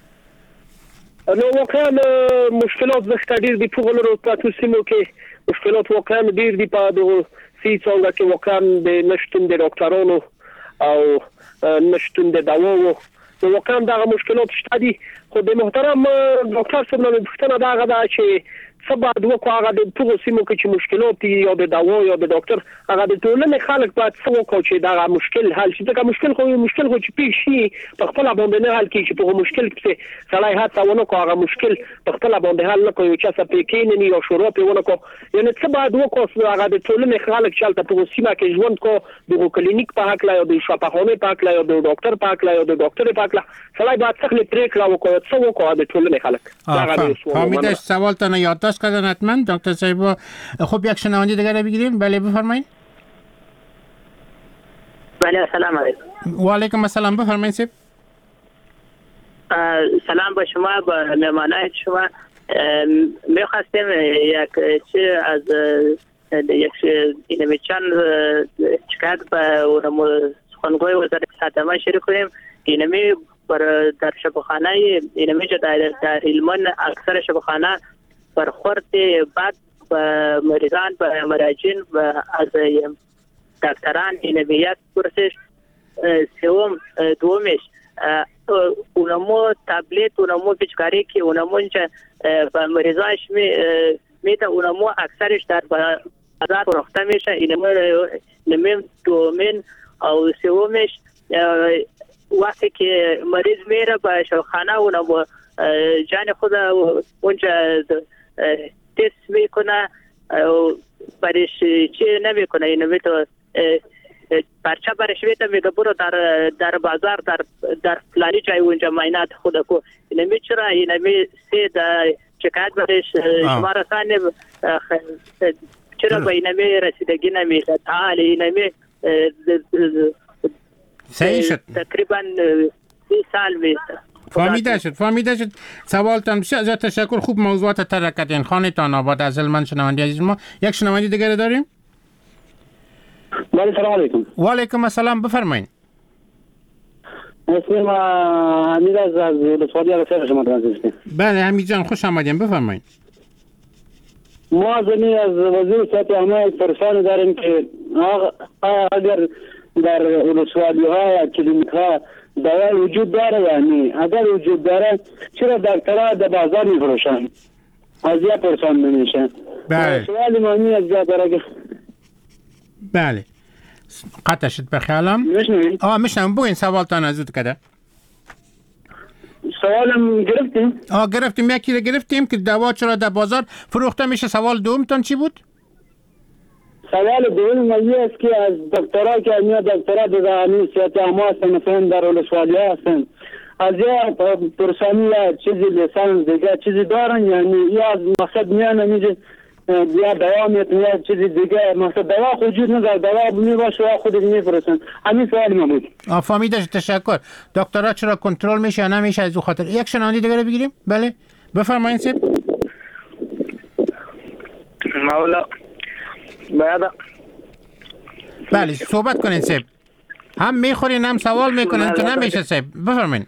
K: نو واقعا مشکلات زخته ډیر دي په غلرو په سیمو کې مشکلات واقعا ډیر دي په دغه سی څنګه کې واقعا د نشټون د ډاکټرانو او نشټون د دواو نو واقعا دا مشکلات شته دي. خو د محترم ډاکټر صاحب نو پوښتنه دا غواړم چې سبا دوه کو هغه د ټول سیمو کې چې مشکلات دي یا د دوا یا د ډاکټر هغه د ټولنې خلک باید څه وکړي چې دا مشکل حل شي. دا مشکل خو چې پیښ شي په خپل باندې نه حل کیږي. په مشکل کې سړی هڅه ونه کوي هغه مشکل په خپل باندې حل نه کوي چې څه پکې نه یو شروع په ونه کوي. یعنی څه باید وکړي هغه د ټولنې خلک چې په سیمه کې ژوند کو د کلینیک په حق لا یا د شفاخانه په حق لا یا د ډاکټر په حق لا یا د ډاکټر په حق لا سړی باید څه پریکړه وکړي څه وکړي د ټولنې خلک.
F: فهمیدم. سوالتان یادداشت کردن حتما دکتر صاحب. خب یک شنونده دیگر بگیریم. بله بفرمایید.
L: بله سلام علیکم.
F: و علیکم السلام بفرمایید صاحب.
L: سلام با شما با مهمانان شما. می‌خواستم یک چه از یک اینمی چند شکایت به سخنگوی وزارت صحت عامه شروع کنیم. اینمی در شفاخانه اینمی در هلمند اکثر شفاخانه برخورد بعد به مریضان به مراجعین و از دکتران اینمی یک پرسش سوم دومش اونمو تبلیت اونمو پیچکاری که اونمو اینجا به مریضانش میده اونمو اکثرش در بازار فروخته میشه. اینمو دومین او سومش وقتی که مریض میره به شفاخانه اونمو جان خود اونجا تست میکنه برش چی نمیکنه. اینمو تو پرچه برش میده میگه برو در بازار در فلانی جای اونجا معاینات خود کو. اینمی چرا اینمی سه شکایت برش شما رسانه چرا به اینمی رسیدگی نمیشه. تعالی اینمی
F: صحیح شد.
L: تقریبا 30 سال میشه.
F: فهمیده شد. سوالتان بسیار زیاد تشکر. خوب موضوعات طرح کردین. خانتان آباد از هلمند شنونده عزیز ما. یک شنونده دیگر داریم.
K: بله سلام علیکم.
F: و علیکم السلام بفرمایید.
K: اسمم حمید از ولسوالی رفیق شما هستم.
F: بله حمید جان خوش آمدین بفرمایید.
K: ما از وزیر صحت عامه پرسان داریم که اگر در ولسوالی ها کلینیک ها دوا وجود داره یعنی اگر وجود داره چرا دکترها در بازار میفروشن؟ از یا پرسان میشن.
F: بله.
K: سوال مهمی از جا
F: بله قطع شد به خیالم. میشنم بگین سوالتان از زود کده.
K: سوالم گرفتیم؟
F: گرفتیم. یکی گرفتیم که دوا چرا در بازار فروخته میشه. سوال دومتان چی بود؟
K: سوال دوم مالی است که از دکترها که میاد دکترها در صحت عامه هستن مثلا در ولسوالی هستن از یا پرسانی یا چیزی لیسانس دیگه چیزی دارن یعنی یا از مقصد میان میگه یا دوا میتونه یا چیزی دیگه مثلا دوا وجود نداره دوا میباشه و خودش میفرستن. همین سوال ما بود.
F: فهمیدم. تشکر. دکترها چرا کنترل میشه یا نمیشه از اون خاطر. یک شنونده دیگه بگیریم. بله بفرمایید صاحب.
K: مولا بعد
F: بله صحبت کنین صاحب. هم میخورین هم سوال میکنین تو نمیشه صاحب. بفرمایید.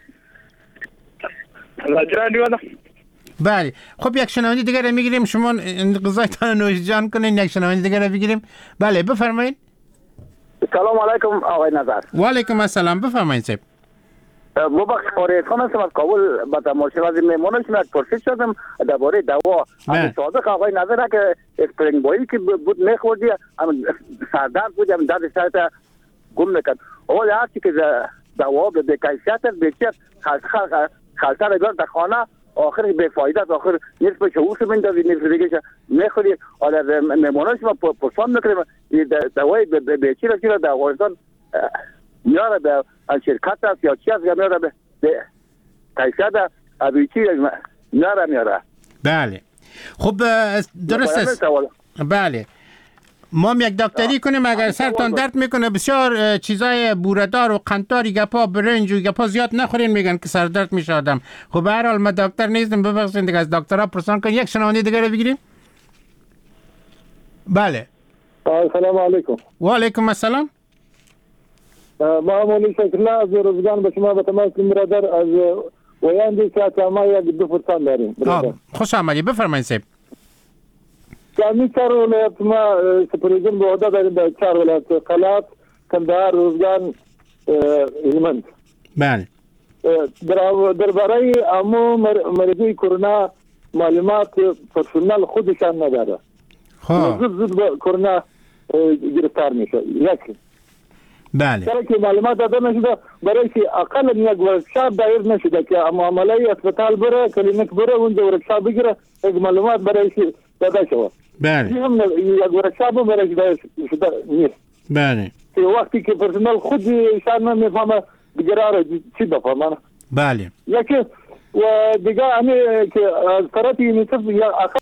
F: بله خب یک شنونده دیگه رو میگیریم. شما غذایتان نوش جان کنین. یک شنونده دیگه رو بگیریم. بله بفرمایید.
M: سلام علیکم آقای نظر.
F: و علیکم السلام بفرمایید صاحب.
M: مبارک فارغ خان هستم از کابل. با تماشا از میمونم شما پرسش کردم درباره دوا. از صادق آقای نظر که اسپرینگ بایی که بود میخوردی سردرد بود هم درد سرت گم میکرد. اول هرچی که دوا به کیفیت بهتر خلطه بیار در خانه آخر به فایده است. آخر نصف شوش میندازی نصف دیگه میخوری. حالا مهماناش ما پرسان میکنیم دوای به چی را در افغانستان میاره به شرکت است یا چی است یا میاره به کیفیت ابیچی میاره.
F: بله خب درست است. بله ما یک دکتری کنیم اگر سرتان درد میکنه بسیار چیزای بوردار و قنددار گپا برنج و گپا زیاد نخورین میگن که سر درد میشه آدم. خب به هر حال ما دکتر نیستم ببخشید دیگه از دکترها پرسان کن. یک شنونده دیگه رو بگیریم. بله
N: سلام علیکم.
F: و علیکم السلام.
N: ما مولی شکرلا از روزگان به شما به تماس برادر از ویاندی که ما یک دو فرصان داریم.
F: خوش آمدید بفرمایید سیب.
N: کامی 4 ولایت ما سپریزن به عهده داریم در 4 ولایت قلات، کندهار، روزگان، هلمند.
F: بله.
N: درباره امو مریضی کرونا معلومات پرسنل خودشان نداره. زود به کرونا گرفتار میشه. یک
F: بله.
N: چرا که معلومات داده نشده برای که اقل یک ورکشاپ دایر نشده که معامله اسپیتال بره کلینیک بره اونجا ورکشاپ بگیره یک معلومات برای که داده شود.
F: بله.
N: هم یک ورکشاپ برای که شده نیست.
F: بله.
N: که وقتی که پرسنل خود ایشان نمیفهمه بگراره چی بفهمه.
F: بله.
N: یکی و دیگه همی که از طرف یونیسف یا اقل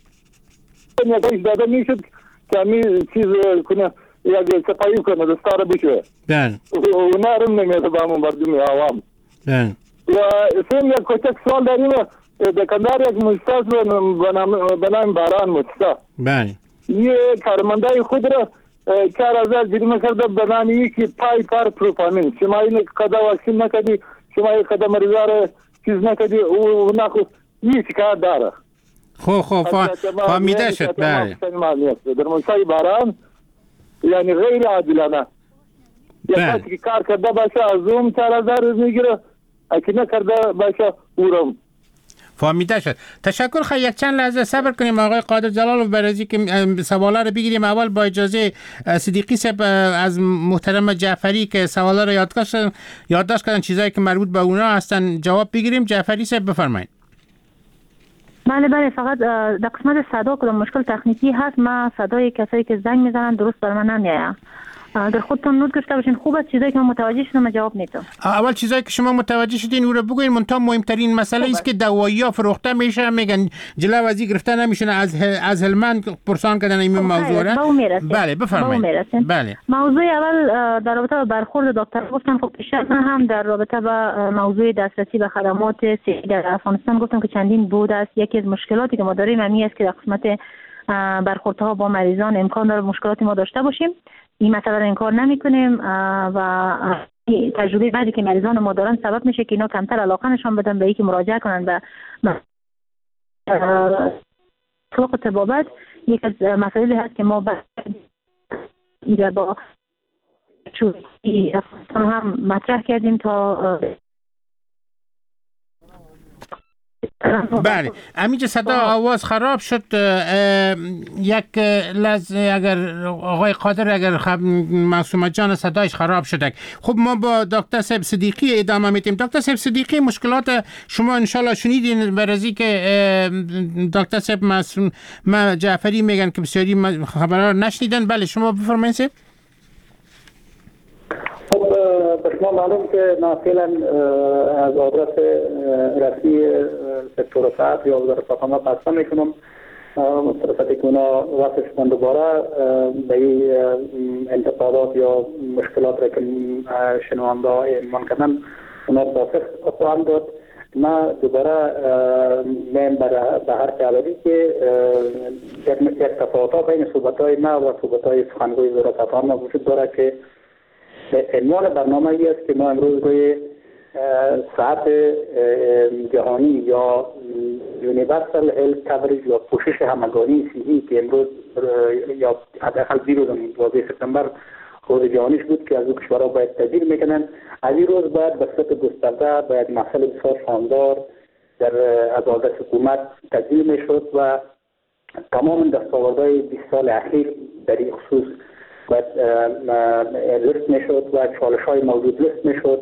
N: یک داده میشد که همی چیز کنه یک صفایی کنه دستاره بشه.
F: بله.
N: و نرم نمیده با مردم عوام.
F: بله.
N: و سیم یک کوچک سوال داریم در کندهار یک مؤسسه به نام باران مؤسسه.
F: بله.
N: یه کارمندای خود را 4000 جریمه کرده به نام یکی پای کار پروپامین. شما این کدا واکسین نکردی، شما این کدا مریضا را چیز نکردی او نخو این شکایت داره.
F: خب فهمیده شد. بله.
N: در مؤسسه باران یعنی غیر عادلانه. یا کسی که کار کرده باشه از اون 4000 میگیره، اگه نکرده باشه اورم.
F: فهمیده شد. تشکر. خیلی یک چند لحظه صبر کنیم آقای قادر جلال و برازی که سوالا رو بگیریم. اول با اجازه صدیقی صاحب از محترم جعفری که سوالا رو یادداشت کردن چیزایی که مربوط به اونا هستن جواب بگیریم. جعفری صاحب بفرمایید.
G: بله فقط در قسمت صدا کدام مشکل تکنیکی هست. ما صدای کسایی که زنگ میزنن درست بر من نمیاد. اگر خودتون نوت کرده باشین خوبه. چیزایی که من متوجه شدم جواب میدم. اول
F: چیزایی که شما متوجه شدین او رو بگوین. منتها مهمترین مسئله است که دوایی‌ها فروخته میشه، میگن جلو از این گرفته نمیشونه. از هلمند پرسان کردن این موضوع را. بله بفرمایید. بله.
G: موضوع اول در رابطه با برخورد دکتر گفتن. خب پیشتر هم در رابطه با موضوع دسترسی به خدمات صحی در افغانستان گفتم که چندین بود است. یکی از مشکلاتی که ما داریم همین است که در قسمت برخوردها با مریضان امکان داره مشکلاتی ما داشته باشیم. این مسئله رو انکار نمی‌کنیم و تجربه بعدی که مریضان ما دارن سبب میشه که اینا کمتر علاقه نشان بدن به اینکه مراجعه کنن به سوق طبابت. یک از مسائلی هست که ما با چوبی افغانستان هم مطرح کردیم تا
F: بله. همینجا صدا آواز خراب شد. یک لحظه اگر آقای قادر اگر معصومه جان صدایش خراب شده. خب ما با دکتر صاحب صدیقی ادامه میدیم. دکتر صاحب صدیقی مشکلات شما انشالله شنیدین برازی که دکتر صاحب معصوم جعفری میگن که بسیاری خبرها نشنیدن. بله شما بفرمایید صاحب.
H: خب به شما معلوم که ما فعلا از آدرس رسمی سکتور صحت یا وزارت صحت قصد میکنم مترسطی که اونا واسه شما دوباره به این انتقادات یا مشکلات را که شنوانده ایمان کردن اونا پاسخ خواهم داد. ما دوباره میم به هر علاوی که یک تفاوت‌ها بین صحبت‌های ما و صحبت‌های سخنگوی وزارت صحت وجود داره که عنوان برنامه ای است که ما امروز روی صحت جهانی یا یونیورسال هلت کوریج یا پوشش همگانی صحی که امروز یا حداقل دیروز 12 سپتامبر روز جهانیش بود که از او کشورها باید تجدید میکنن. از این روز باید به صورت گسترده باید مسئله بسیار شاندار از آدرس حکومت تجدید میشد و تمام دستاوردهای 20 سال اخیر در این خصوص باید لیست میشد و چالش های موجود لیست میشد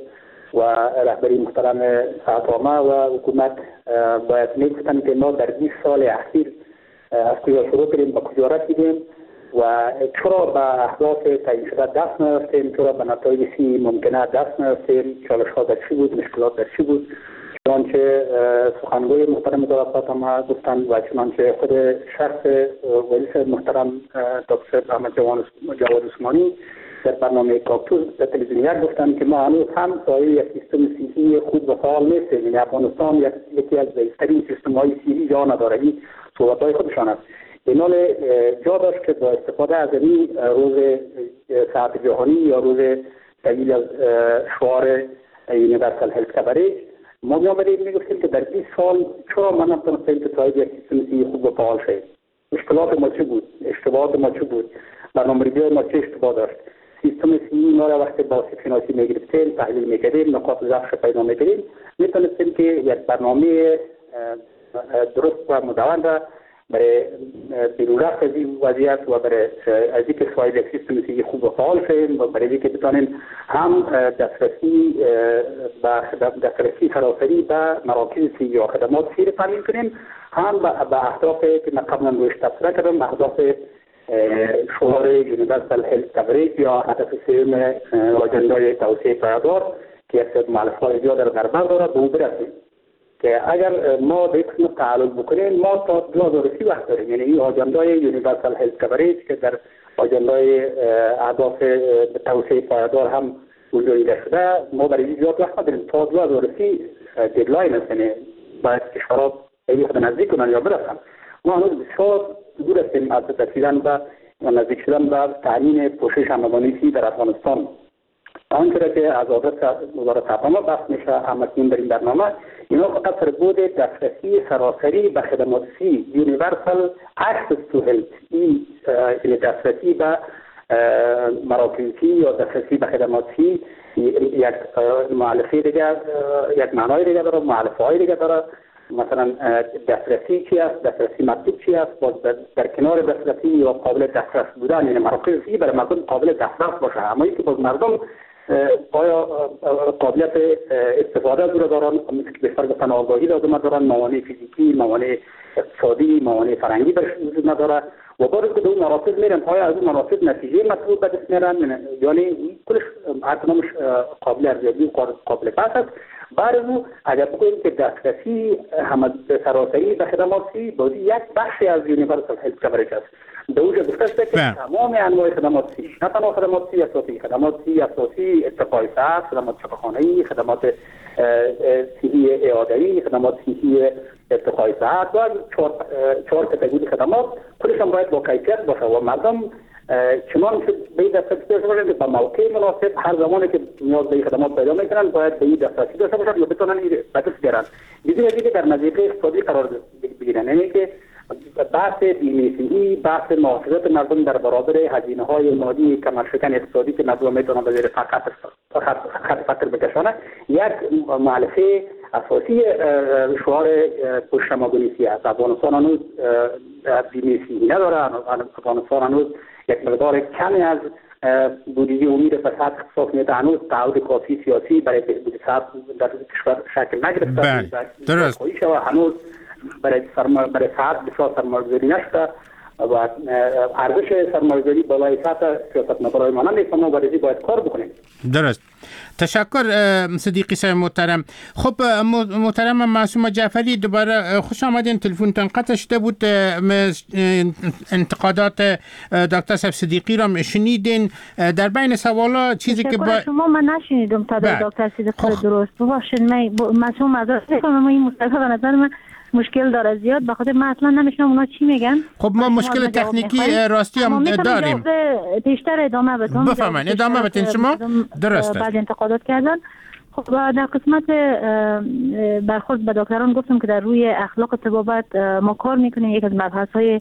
H: و رهبری محترم ساعتنامه و حکومت باید میگفتن که ما در 20 سال اخیر از کجا شروع کردیم به کجا رسیدیم و چرا به اهداف تعیین شده دست نیافتیم، چرا به نتایج ممکنه دست نیافتیم، چالش ها در چی بود، مشکلات در چی بود. چنانچه سخنگوی محترم وزارت خارجه گفتند و چنانچه خود شخص ولی صاحب محترم دکتر احمد جواد عثمانی در برنامه کاکتوس در تلویزیون یک گفتند که ما هنوز هم سایه یک سیستم سیاسی خود و فعال نیستیم. یعنی افغانستان یکی از ضعیف‌ترین سیستم‌های سیاسی جهان نداره. این صحبت‌های خودشان است. این حال جا داشت که با استفاده از این روز صحت جهانی یا روز تأیید از شعار یونیورسال هلت کاورج ما میگفتیم که در 20 سال چرا ما نتونستیم که سایه یک سیستم سیاسی خوب و فعال شد. مشکلات ما چی بود؟ اشتباهات ما چی بود؟ برنامه‌ریزی ما چه اشتباه داشت؟ سیستم سیاسی ما را وقتی با شناسی میگرفتیم، تحلیل میکردیم، نقاط ضعفش پیدا میکردیم، میتونستیم که یک برنامه درست و مدون را برای بیرون رفت از این وضعیت و برای از اینکه سایر یک سیستم سیاسی خوب و فعال شیم و برای اینکه بتانیم هم دسترسی سراسری به مراکز سیاسی یا خدمات سیاسی تامین کنیم، هم به اهداف که من قبلا روش تبصره کردم، اهداف شعار یونیورسال هلت کاورج یا هدف سوم آجندای توسعه پایدار که یک سری مؤلفه‌های زیاد در بر دارد به او برسیم. که اگر ما به این تعلق بکنیم ما تا 2030 وقت داریم. یعنی این آجندای یونیورسال هلت کاورج که در آجندای اهداف توسعه پایدار هم گذاشته شده، ما برای این زیاد وقت نداریم. تا 2030 ددلاین است. یعنی باید کشورها به خود نزدیک کنن یا برسن. ما هنوز بسیار دور هستیم از رسیدن به نزدیک شدن به تامین پوشش همگانی در افغانستان. آنچه که از وزارت خارجه بحث میشه همکنون در این برنامه، اینا فقط سربود دسترسی سراسری به خدمات سی، یونیورسال اکسس تو هلت، این دسترسی به مراکز سی یا دسترسی به خدمات سی یک مؤلفه دیگه، یک معنای دیگه داره، مؤلفه های دیگه داره. مثلا دسترسی چی است، دسترسی مطلوب چی است، باز در کنار دسترسی یا قابل دسترس بودن، یعنی مراکز سی برای مردم قابل دسترس باشه، اما اینکه باز مردم آیا قابلیت استفاده از او دارن، مثل که بهتر گفتن آگاهی لازم دارن، موانع فیزیکی، موانع اقتصادی، موانع فرهنگی برش وجود نداره و بعد که به اون مراکز میرن آیا از اون مراکز نتیجه مطلوب به دست میارن، یعنی کلش اکنامش قابل ارزیابی و قابل بحث است. بعد از او اگر بگوییم که دسترسی سراسری به خدمات سی بازی یک بخشی از یونیورسال هلت کاورج است. به اوجه گفته است که تمام انواع خدمات سی، نه تنها خدمات سی اساسی، خدمات سی اساسی ارتقای صحت، خدمات شفاخانه‌ای، خدمات صحی اعاده‌ای، خدمات صحی ارتقای صحت و چهار کاتگوری خدمات کلشان باید با کیفیت باشه و مردم چنان که به این دسترسی داشته باشند که به موقع مناسب هر زمانی که نیاز به این خدمات پیدا میکنن باید به این دسترسی داشته باشند یا بتونن این به دست بیارن. بدون از اینکه در مضیقه اقتصادی قرار بگیرن، یعنی که بحث بیمه صحی، بحث محافظت مردم در برابر هزینه‌های مالی کمرشکن اقتصادی که مردم میتونن به زیر خط فقر بکشانه، یک مؤلفه اساسی شعار پشت همگونی است. افغانستان هنوز بیمه صحی نداره، افغانستان هنوز یک مقدار کمی از بودجه امید به سطح اختصاص میده، هنوز تعهد کافی سیاسی برای بهبود صحت در کشور شکل نگرفته.
F: درست.
H: هنوز برای صحت بسیار سرمایه‌گذاری نشده و ارزش سرمایه‌گذاری بالای سطح سیاستمدارای ما نیست. ما برای باید کار بکنیم.
F: درست. تشکر صدیقی صاحب محترم. خب محترم معصومه جعفری، دوباره خوش آمدین. تلفنتون قطع شده بود، انتقادات دکتر صاحب صدیقی را شنیدین. در بین سوالا چیزی که
G: شما من نشنیدم تا دکتر صدیقی درست. ببخشید من معصوم معذرت می‌خوام، این مصطفی به نظر من مشکل داره زیاد، بخاطر من اصلا نمیشنم اونا چی میگن.
F: خب ما مشکل تکنیکی راستی هم داریم.
G: بیشتر ادامه بدم.
F: بفهمین ادامه بدین شما. درسته.
G: بعد انتقادات کردن. خب در قسمت برخورد به دکتران گفتم که در روی اخلاق طبابت ما کار میکنیم. یک از مبحث‌های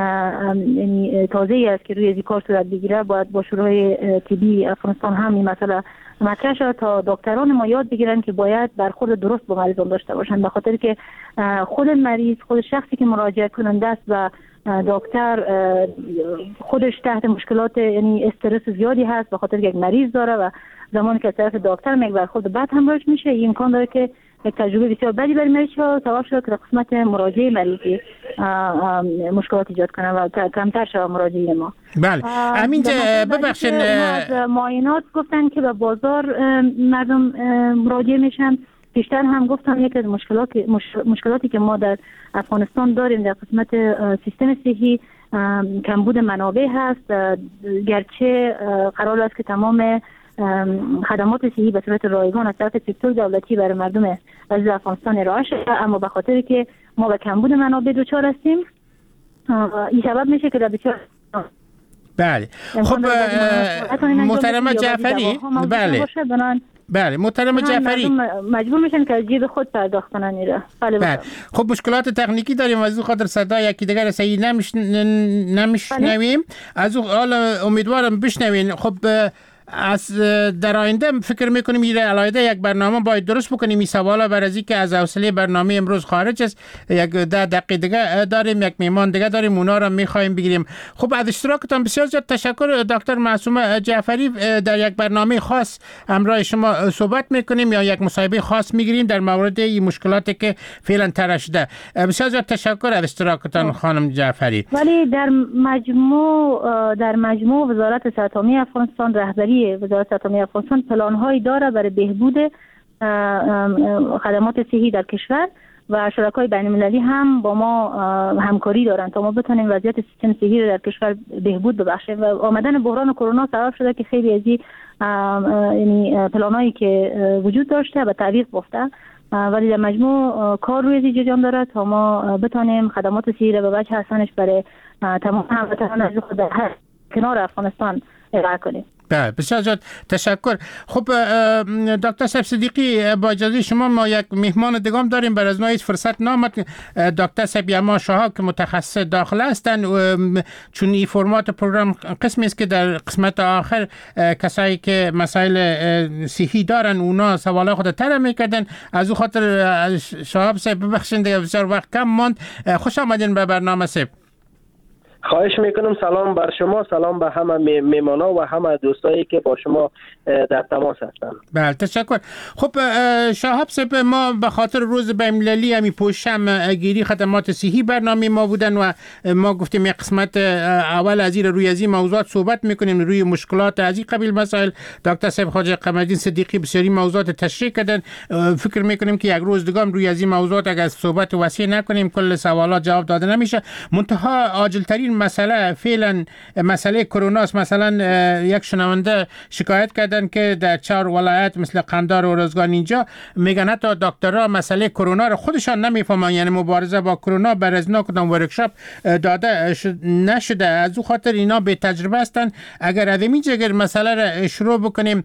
G: یعنی تازه‌ای است که روی این کار صورت بگیره. باید با شورای طبی افغانستان هم این مسئله مطرح شد تا دکتران ما یاد بگیرن که باید برخورد درست با مریضان داشته باشن، به خاطر که خود مریض، خود شخصی که مراجعه کننده است و دکتر خودش تحت مشکلات یعنی استرس زیادی هست به خاطر یک مریض داره و زمانی که از طرف دکتر میگه برخورد بد همراهش میشه، این امکان داره که یک تجربه بسیار بدی برای مریض سبب شده که در قسمت مراجعه مریضی مشکلات ایجاد کنه و کمتر شود مراجعه ما.
F: بله امین ببخشید
G: از معاینات گفتن که به بازار مردم مراجعه میشن. پیشتر هم گفتم یک از مشکلاتی که ما در افغانستان داریم در قسمت سیستم صحی کمبود منابع هست، گرچه قرار است که تمام خدمات صحی به صورت رایگان از طرف سکتور دولتی برای مردم عزیز افغانستان ارائه شده، اما به خاطر که ما به کمبود منابع دچار هستیم این سبب میشه که در بسیار
F: بله. خب محترم جعفری بله محترم جعفری
G: مجبور میشن که از جیب خود پرداخت کنن ایره.
F: بله. خب مشکلات تکنیکی داریم از اون خاطر صدا یکی دیگر صحیح نمیشنویم. از اون حالا امیدوارم بشنوین. خب از در آینده فکر میکنیم این علاوه یک برنامه باید درست بکنیم این سوالا بر از اینکه از حوصله برنامه امروز خارج است. یک 10 دقیقه دیگه داریم، یک میمان دیگه داریم، اونا رو میخوایم بگیریم. خب از اشتراکتان بسیار زیاد تشکر دکتر معصومه جعفری. در یک برنامه خاص همراه شما صحبت میکنیم یا یک مصاحبه خاص میگیریم در مورد این مشکلاتی که فعلا طرح شده. بسیار زیاد تشکر از اشتراکتان خانم جعفری.
G: ولی در مجموع وزارت صحت عامه افغانستان، رهبری وزارت صحت عامه افغانستان پلان‌هایی داره برای بهبود خدمات صحی در کشور و شرکای بین‌المللی هم با ما همکاری دارن تا ما بتونیم وضعیت سیستم صحی رو در کشور بهبود ببخشیم. و آمدن بحران کرونا سبب شده که خیلی از یعنی پلان‌هایی که وجود داشته و تعویق گفته، ولی در مجموع کار روی این جریان داره تا ما بتونیم خدمات صحی رو به وجه حسنش برای تمام هموطنان عزیز خود در هر کنار افغانستان ارائه کنیم.
F: بسیار زیاد تشکر. خب دکتر صاحب صدیقی با اجازه شما ما یک مهمان دیگه داریم، بر از ما هیچ فرصت نامد. دکتر صاحب یما شهاب که متخصص داخله هستند، چون این فرمات پروگرام قسمی است که در قسمت آخر کسایی که مسائل صحی دارن اونا سوال خود طرح میکردن. از او خاطر شهاب صاحب ببخشید دیگه بسیار وقت کم ماند. خوش آمدین به برنامه صاحب.
O: خواهش میکنم. سلام بر شما، سلام به همه میمانا و همه دوستایی که با شما در تماس هستند.
F: بله تشکر. خب شهاب صاحب ما به خاطر روز بین‌المللی همی پوشم گیری خدمات صحی برنامه ما بودن و ما گفتیم یک قسمت اول از این روی از این موضوعات صحبت میکنیم، روی مشکلات از این قبیل مسائل. دکتر صاحب خواجه قمرالدین صدیقی بسیاری موضوعات تشریح کردن. فکر میکنیم که یک روز دیگه روی از این موضوعات اگر صحبت وسیع نکنیم کل سوالات جواب داده نمیشه. منتها عاجل ترین مسئله فعلا مسئله کرونا است. مثلا یک شنونده شکایت کردن که در 4 ولایت مثل قندهار و ارزگان اینجا میگن حتی دکترها مسئله کرونا رو خودشان نمیفهمن، یعنی مبارزه با کرونا بر از کدام ورکشاپ داده نشده. از او خاطر اینا به تجربه هستن. اگر از این جگر مسئله رو شروع بکنیم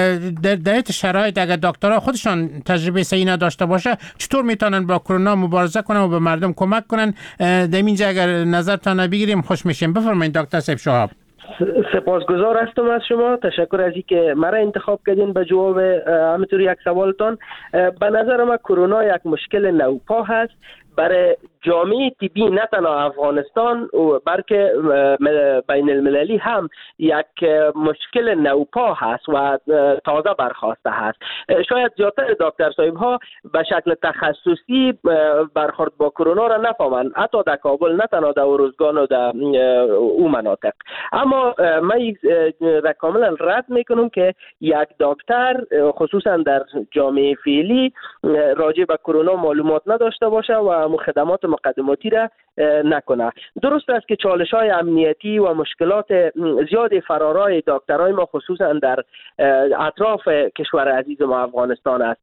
F: در شرایط اگر دکترها خودشان تجربه صحیح نداشته باشه چطور میتونن با کرونا مبارزه کنن و به مردم کمک کنن؟ در اینجا اگر نظرتان بگیریم خوش میشیم. بفرمایید دکتر صاحب شهاب.
O: سپاسگزار هستم از شما. تشکر از اینکه مرا انتخاب کردین به جواب همینطور یک سوالتان. به نظر من کرونا یک مشکل نوپا هست برای جامعه طبی نه تنها افغانستان بلکه بین المللی هم یک مشکل نوپا هست و تازه برخاسته هست. شاید زیادتر دکتر صاحب ها به شکل تخصصی برخورد با کرونا را نفهمند، حتی در کابل نه تنها در ارزگان و در او مناطق. اما من را کاملا رد میکنم که یک دکتر خصوصا در جامعه فعلی راجع به کرونا معلومات نداشته باشه و خدمات مقدماتی را نکنه. درست است که چالش‌های امنیتی و مشکلات زیاد فرارای دکترای ما خصوصا در اطراف کشور عزیز ما افغانستان است،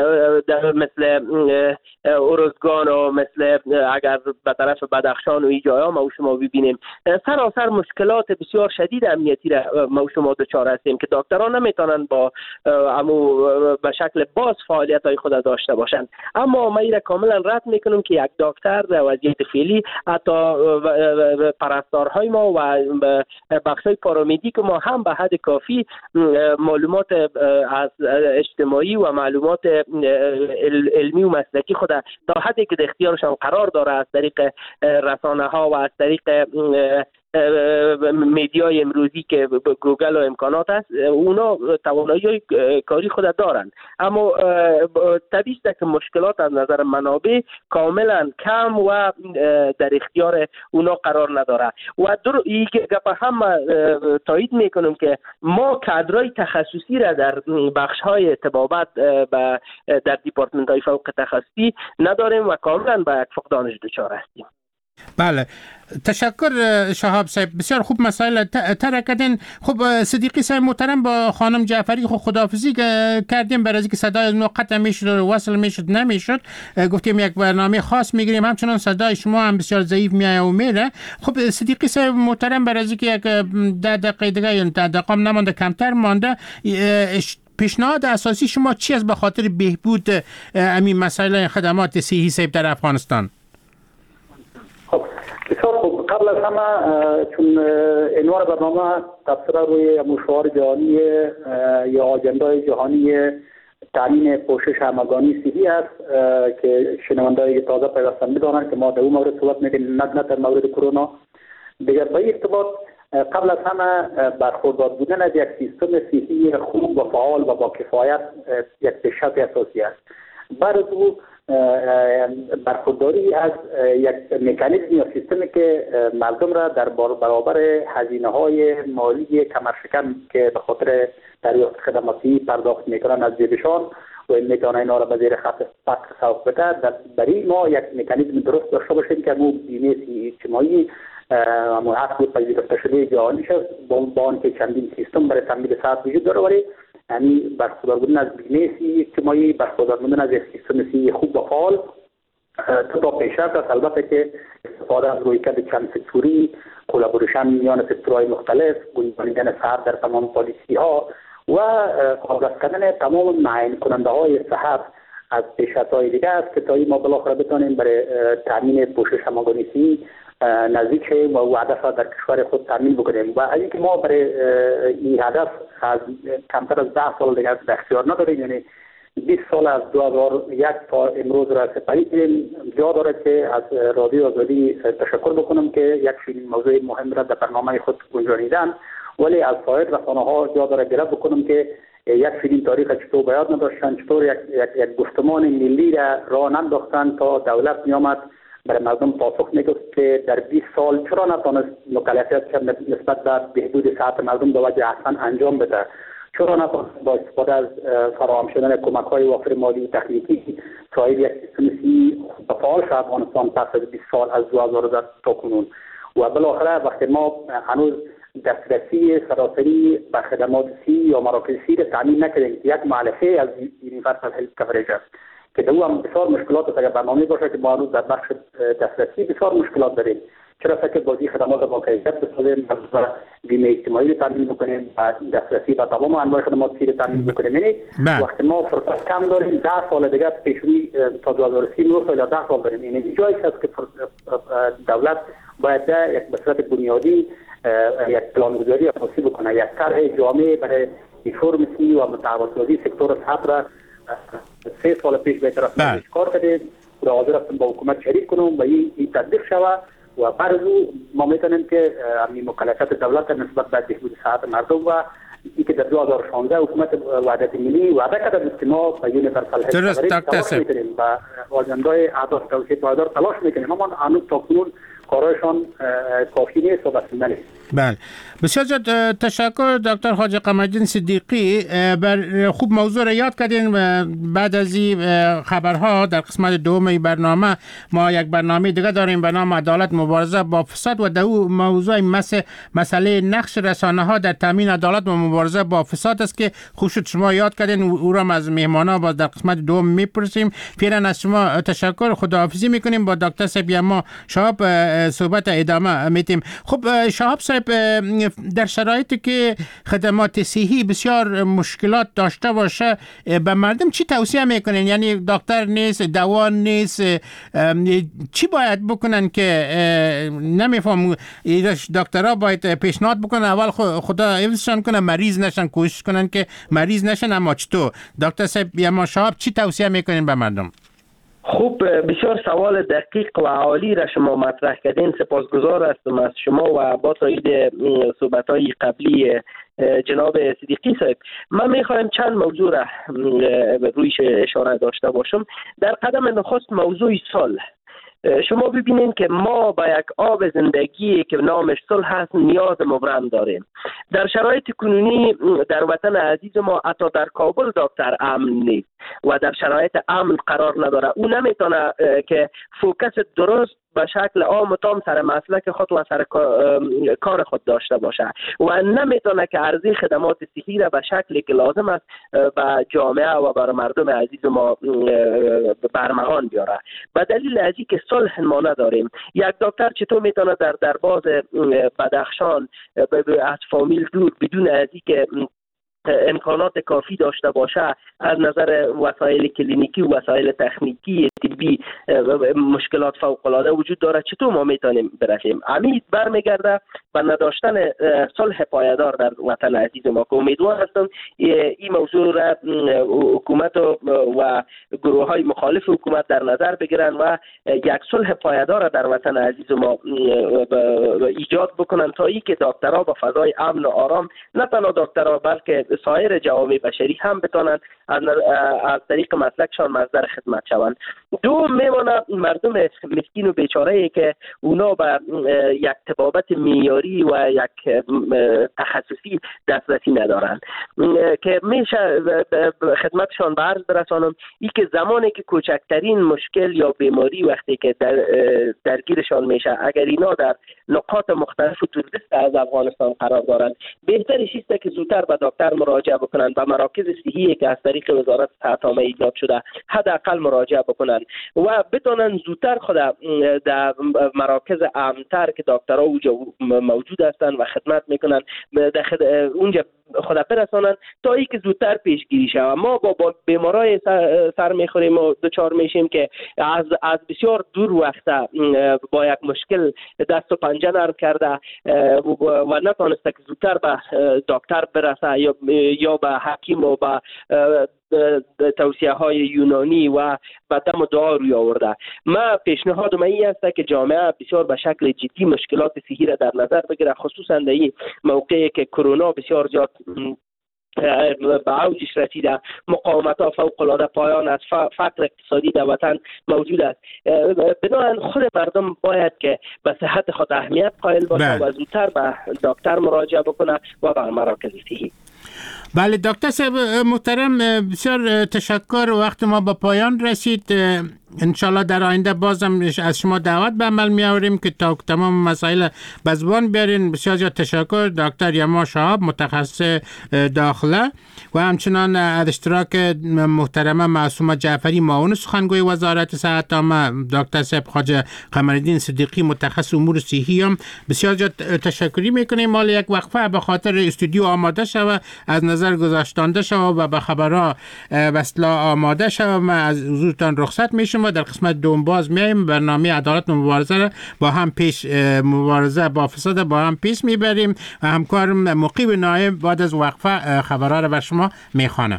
O: مثل ارزگان و مثل اگر به طرف بدخشان و این جاها ما شما ببینیم سراسر مشکلات بسیار شدید امنیتی را ما شما دچار هستیم که دکتران نمیتونن با به شکل باز فعالیت‌های خود داشته باشند. اما ما را کاملا رد میکنم که یک دکتر در وضعیت فعلی حتی پرستارهای ما و بخشای پارامیدیک ما هم به حد کافی معلومات از اجتماعی و معلومات علمی و مسلکی خود تا حدی که در اختیارشان قرار داره از طریق رسانه ها و از طریق میدیای امروزی که گوگل و امکانات است، اونا توانایی کاری خود دارند، اما طبیعی است که مشکلات از نظر منابع کاملا کم و در اختیار اونا قرار نداره. و این گپ هم تایید میکنم که ما کادرای تخصصی را در بخش های طبابت در دیپارتمنت های فوق تخصصی نداریم و کاملا به یک فقدانش دچار هستیم.
F: بله، تشکر شهاب صاحب، بسیار خوب مسائل طرح کردین. خب صدیقی صاحب محترم، با خانم جعفری خداحافظی کردیم برای اینکه صدای از ما قطع میشد و وصل میشد نمیشد. گفتیم یک برنامه خاص میگیریم، همچنان صدای شما هم بسیار ضعیف میاد و میره. خب صدیقی صاحب محترم، برای اینکه یک 10 دقیقه دیگه یا 10 دقیقه نمانده، کمتر مانده، پیشنهاد اساسی شما چی است به خاطر بهبود همین مسائل خدمات صحی صاحب در افغانستان؟
H: بسیار خوب. قبل از همه چون عنوان برنامه تبصره روی مشاور جهانی یا آجندای جهانی تامین پوشش همگانی صحی است که شنونده‌های تازه پیوستن بدانند که ما در اون مورد صحبت می‌کنیم، نه در مورد کرونا. دیگر به ارتباط قبل از همه برخوردار بودن از یک سیستم صحی خوب و فعال و با کفایت یک پیشرفت اساسی است. بعد از او برخورداری از یک مکانیزم یا سیستمی که مردم را در برابر هزینه‌های مالی کمرشکن که به خاطر دریافت خدماتی پرداخت میکنن از جیبشان و این میتونه اینا را به زیر خط فقر سوق بده، برای ما یک مکانیزم درست داشته باشیم که مو بیمه اجتماعی حق پذیرفته شده جهانی شد، با آنکه چندین سیستم برای تامین صحت وجود داره، ولی یعنی برخوردار بودن از بیمه اجتماعی، برخوردار بودن از یک سیستم صحی خوب و فعال تا پیشرفت است. البته که استفاده از رویکرد چند سکتوری، کلابوریشن میان سکتورهای مختلف، گنجانیدن صحت در تمام پالیسی ها و آغاز کردن تمام معین کننده های صحت از پیشرفت های دیگه است که تا ما بالاخره بتونیم برای تامین پوشش همگانی صحی نزدیک شیم و هدف را در کشور خود تامین بکنیم. و از اینکه ما برای این هدف از کمتر از 10 سال دیگه در اختیار نداریم، یعنی 20 سال از 2001 تا امروز را سپری کنیم. جا داره که از رادیو آزادی تشکر بکنم که یک چنین موضوع مهم را در برنامه خود گنجانیدن، ولی از سایر رسانه‌ها جا داره گله بکنم که یک چنین تاریخ چطور بیاد نداشتن، چطور یک گفتمان ملی را راه ننداختن تا دولت میامد برای مردم پاسخ میگفت که در 20 سال چرا نتونست مکلفیت نسبت به بهبود صحت مردم به وجه احسن انجام بده، چرا نتونست با استفاده از فراهم شدن کمک‌های وافر مالی و تکنیکی صاحب یک سیستم صحی فعال شد افغانستان پس از 20 سال از 2010 تا کنون. و بالاخره وقتی ما هنوز دسترسی سراسری به خدمات صحی یا مراکز صحی را تامین نکردیم، یک معلفه از یونیورسال هلت کوریج است که در او هم بسیار مشکلات اگر برنامه باشه که ما هنوز در بخش دسترسی بسیار مشکلات داریم، چرا که بازی خدمات با کیفیت بسازیم و بیمه اجتماعی رو تامین بکنیم و دسترسی به تمام انواع خدمات صحی رو تامین بکنیم. یعنی وقتی ما فرصت کم داریم، 10 سال دیگه پیشروی تا 2030 یا 10 سال داریم. یعنی جایی است که دولت باید یک به صورت بنیادی یک پلانگذاری اساسی بکنه، یک طرح جامع برای ریفرم صحی و متعاونی سکتور صحت را 3 سال پیش به طرف کار کرده و حاضر هستم با حکومت شریک کنم و این تطبیق شود و بعد ما میتونیم که همین مکلفیت دولت نسبت به بهبود صحت مردم و این که در 2016 حکومت وحدت ملی وعده کرده که ما به یونیورسال هلت کوریج میکنیم و آجندای اهداف توسعه پایدار تلاش میکنیم، اما هنوز تا کنون کارایشان کافی نیست و بسنده نیست.
F: بله، بسیار زیاد تشکر دکتر حاجی قمرالدین صدیقی، بر خوب موضوع را یاد کردین. بعد از این خبرها در قسمت دوم برنامه ما یک برنامه دیگه داریم به نام عدالت مبارزه با فساد و در موضوع مسئله نقش رسانه‌ها در تامین عدالت و مبارزه با فساد است که خوب شد شما یاد کردین. او را از مهمانا باز در قسمت دوم میپرسیم. فعلا از شما تشکر، خداحافظی میکنیم. با دکتر صاحب ما شهاب صحبت ادامه میتیم. خب شهاب صاحب، صاحب در شرایطی که خدمات صحی بسیار مشکلات داشته باشه به مردم چی توصیه میکنین؟ یعنی دکتر نیست، دوا نیست، چی باید بکنن که نمیفهم دکترها باید پیشنهاد بکنن اول خدا حفظشان کنه مریض نشن، کوشش کنن که مریض نشن. اما چطور دکتر صاحب یما شهاب چی توصیه میکنین به مردم؟
O: خوب، بسیار سوال دقیق و عالی را شما مطرح کردین. سپاسگزار هستم از شما و با تایید صحبت‌های قبلی جناب صدیقی صاحب. من میخوایم چند موضوع را رویش اشاره داشته باشم. در قدم نخست موضوع صلح. شما ببینید که ما با یک آب زندگی که نامش صلح هست نیاز مبرم داریم. در شرایط کنونی در وطن عزیز ما حتی در کابل دکتر امن نیست و در شرایط امن قرار نداره. او نمیتونه که فوکس درست به شکل عام و تام سر مسلک خود و سر کار خود داشته باشه و نمیتونه که عرضه خدمات صحی را به شکلی که لازم است به جامعه و بر مردم عزیز ما برمهان بیاره. به دلیل از اینکه صلح ما نداریم، یک دکتر چطور میتونه در درباز بدخشان از فامیل دور بدون از اینکه امکانات کافی داشته باشه از نظر وسایل کلینیکی و وسایل تکنیکی طبی مشکلات فوق العاده وجود داره، چطور ما میتونیم برسیم؟ امید برمیگرده به نداشتن صلح پایدار در وطن عزیز ما که امیدوار هستم این موضوع را حکومت و گروه های مخالف حکومت در نظر بگیرن و یک صلح پایدار در وطن عزیز ما ایجاد بکنن تا ای که دکترها با فضای امن و آرام، نه تنها دکترها بلکه سایر جوامع بشری هم بتونن از طریق مسلکشان مصدر خدمت شوند. دو میمونه مردم مسکین و بیچاره ای که اونا به یک طبابت معیاری و یک تخصصی دسترسی ندارن که میشه خدمتشان به عرض برسانم ای که زمانی که کوچکترین مشکل یا بیماری وقتی که درگیرشان میشه، اگر اینا در نقاط مختلف و دوردست از افغانستان قرار دارن، بهترش است که زودتر به دکتر مراجعه بکنن، به مراکز صحی که از طریق وزارت صحت عامه ایجاد شده حداقل مراجعه بکنن و بتونن زودتر خود در مراکز امن‌تر که دکترها اونجا موجود هستن و خدمت میکنن اونجا خود برسانن تا ای که زودتر پیشگیری شود. ما با بیمارای سر میخوریم و دچار میشیم که از بسیار دور وقته با یک مشکل دست و پنجه نرم کرده و نتونسته که زودتر به دکتر برسه یا به حکیم و به توصیه های یونانی و به دم و دعا روی آورده. من پیشنهادم این است که جامعه بسیار به شکل جدی مشکلات صحی را در نظر بگیره، خصوصا در این موقعی که کرونا بسیار زیاد به اوجش رسیده، مقاومت ها فوق العاده پایان است، فقر اقتصادی در وطن موجود است. بنابراین خود مردم باید که به صحت خود اهمیت قائل باشه و زودتر به دکتر مراجعه بکنه و به مراکز صحی.
F: بله دکتر صاحب محترم، بسیار تشکر. وقت ما به پایان رسید. انشالله در آینده بازم از شما دعوت به عمل می آوریم که تا تمام مسائل به زبان بیارین. بسیار زیاد تشکر دکتر یما شهاب، متخصص داخله، و همچنان از اشتراک محترمه معصومه جعفری، معاون سخنگوی وزارت صحت عامه، دکتر صاحب خواجه قمرالدین صدیقی، متخصص امور صحی هم بسیار زیاد تشکری میکنیم. مال یک وقفه به خاطر استودیو آماده شوه، از نظر گذاشتنده شوه و به خبرها وصلا آماده شوه. ما از حضورتان رخصت میشم و در قسمت دوم باز میایم. برنامه عدالت و مبارزه با هم پیش، مبارزه با فساد با هم پیش میبریم و همکارم مقیب نایب بعد از وقفه خبرها را بر شما میخوانه.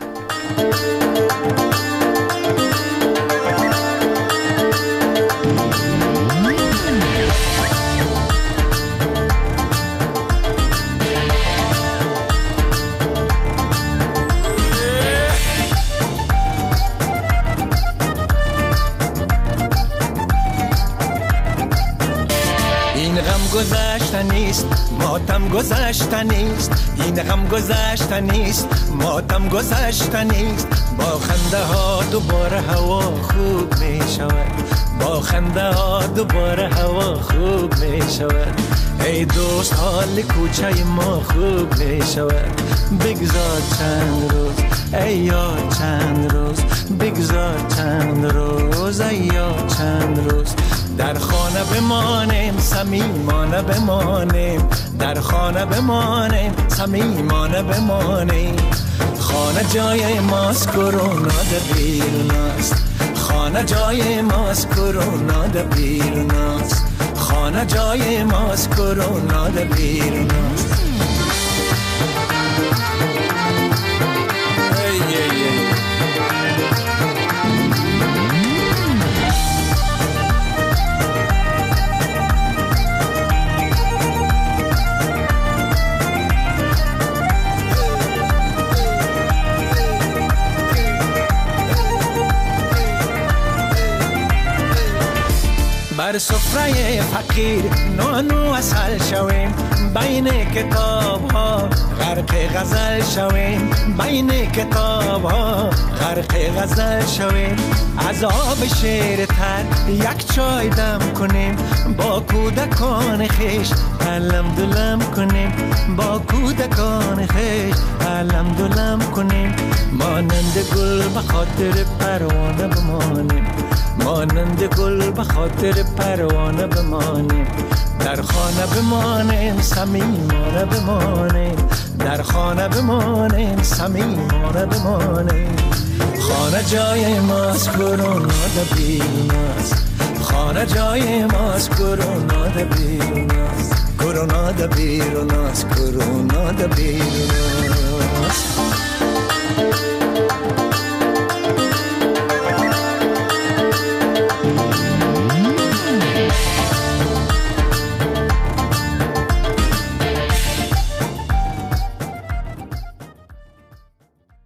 P: گذشته نیست، ماتم گذشته نیست، این غم گذشته نیست، ماتم گذشته نیست. با خنده ها دوباره هوا خوب می شود، با خنده ها دوباره هوا خوب می شود. ای دوست حال کوچه ما خوب می شود. بگذار چند روز ای یار، چند روز بگذار چند روز ای یار، چند روز در خانه بمانیم صمیمانه بمانیم در خانه بمانیم صمیمانه بمانیم خانه جای ماست کرونا در بیرون است خانه جای ماست کرونا در بیرون است خانه جای ماست کرونا در بیرون است بر سفره فقیر نانو اصل شویم بین کتاب ها غرق غزل شویم بین کتاب ها غرق غزل شویم از آب شیر تر یک چای دم کنیم با کودکان خیش علم دلم کنیم با کودکان خیش علم دلم کنیم مانند گل به خاطر پروانه بمانیم مانند گل به خاطر پروانه بمانیم در خانه بمانیم صمیمانه بمانیم در خانه بمانیم صمیمانه بمانیم خانه جای ماست کرونا در بیرون است خانه جای ماست کرونا در بیرون است کرونا در بیرون است کرونا در بیرون است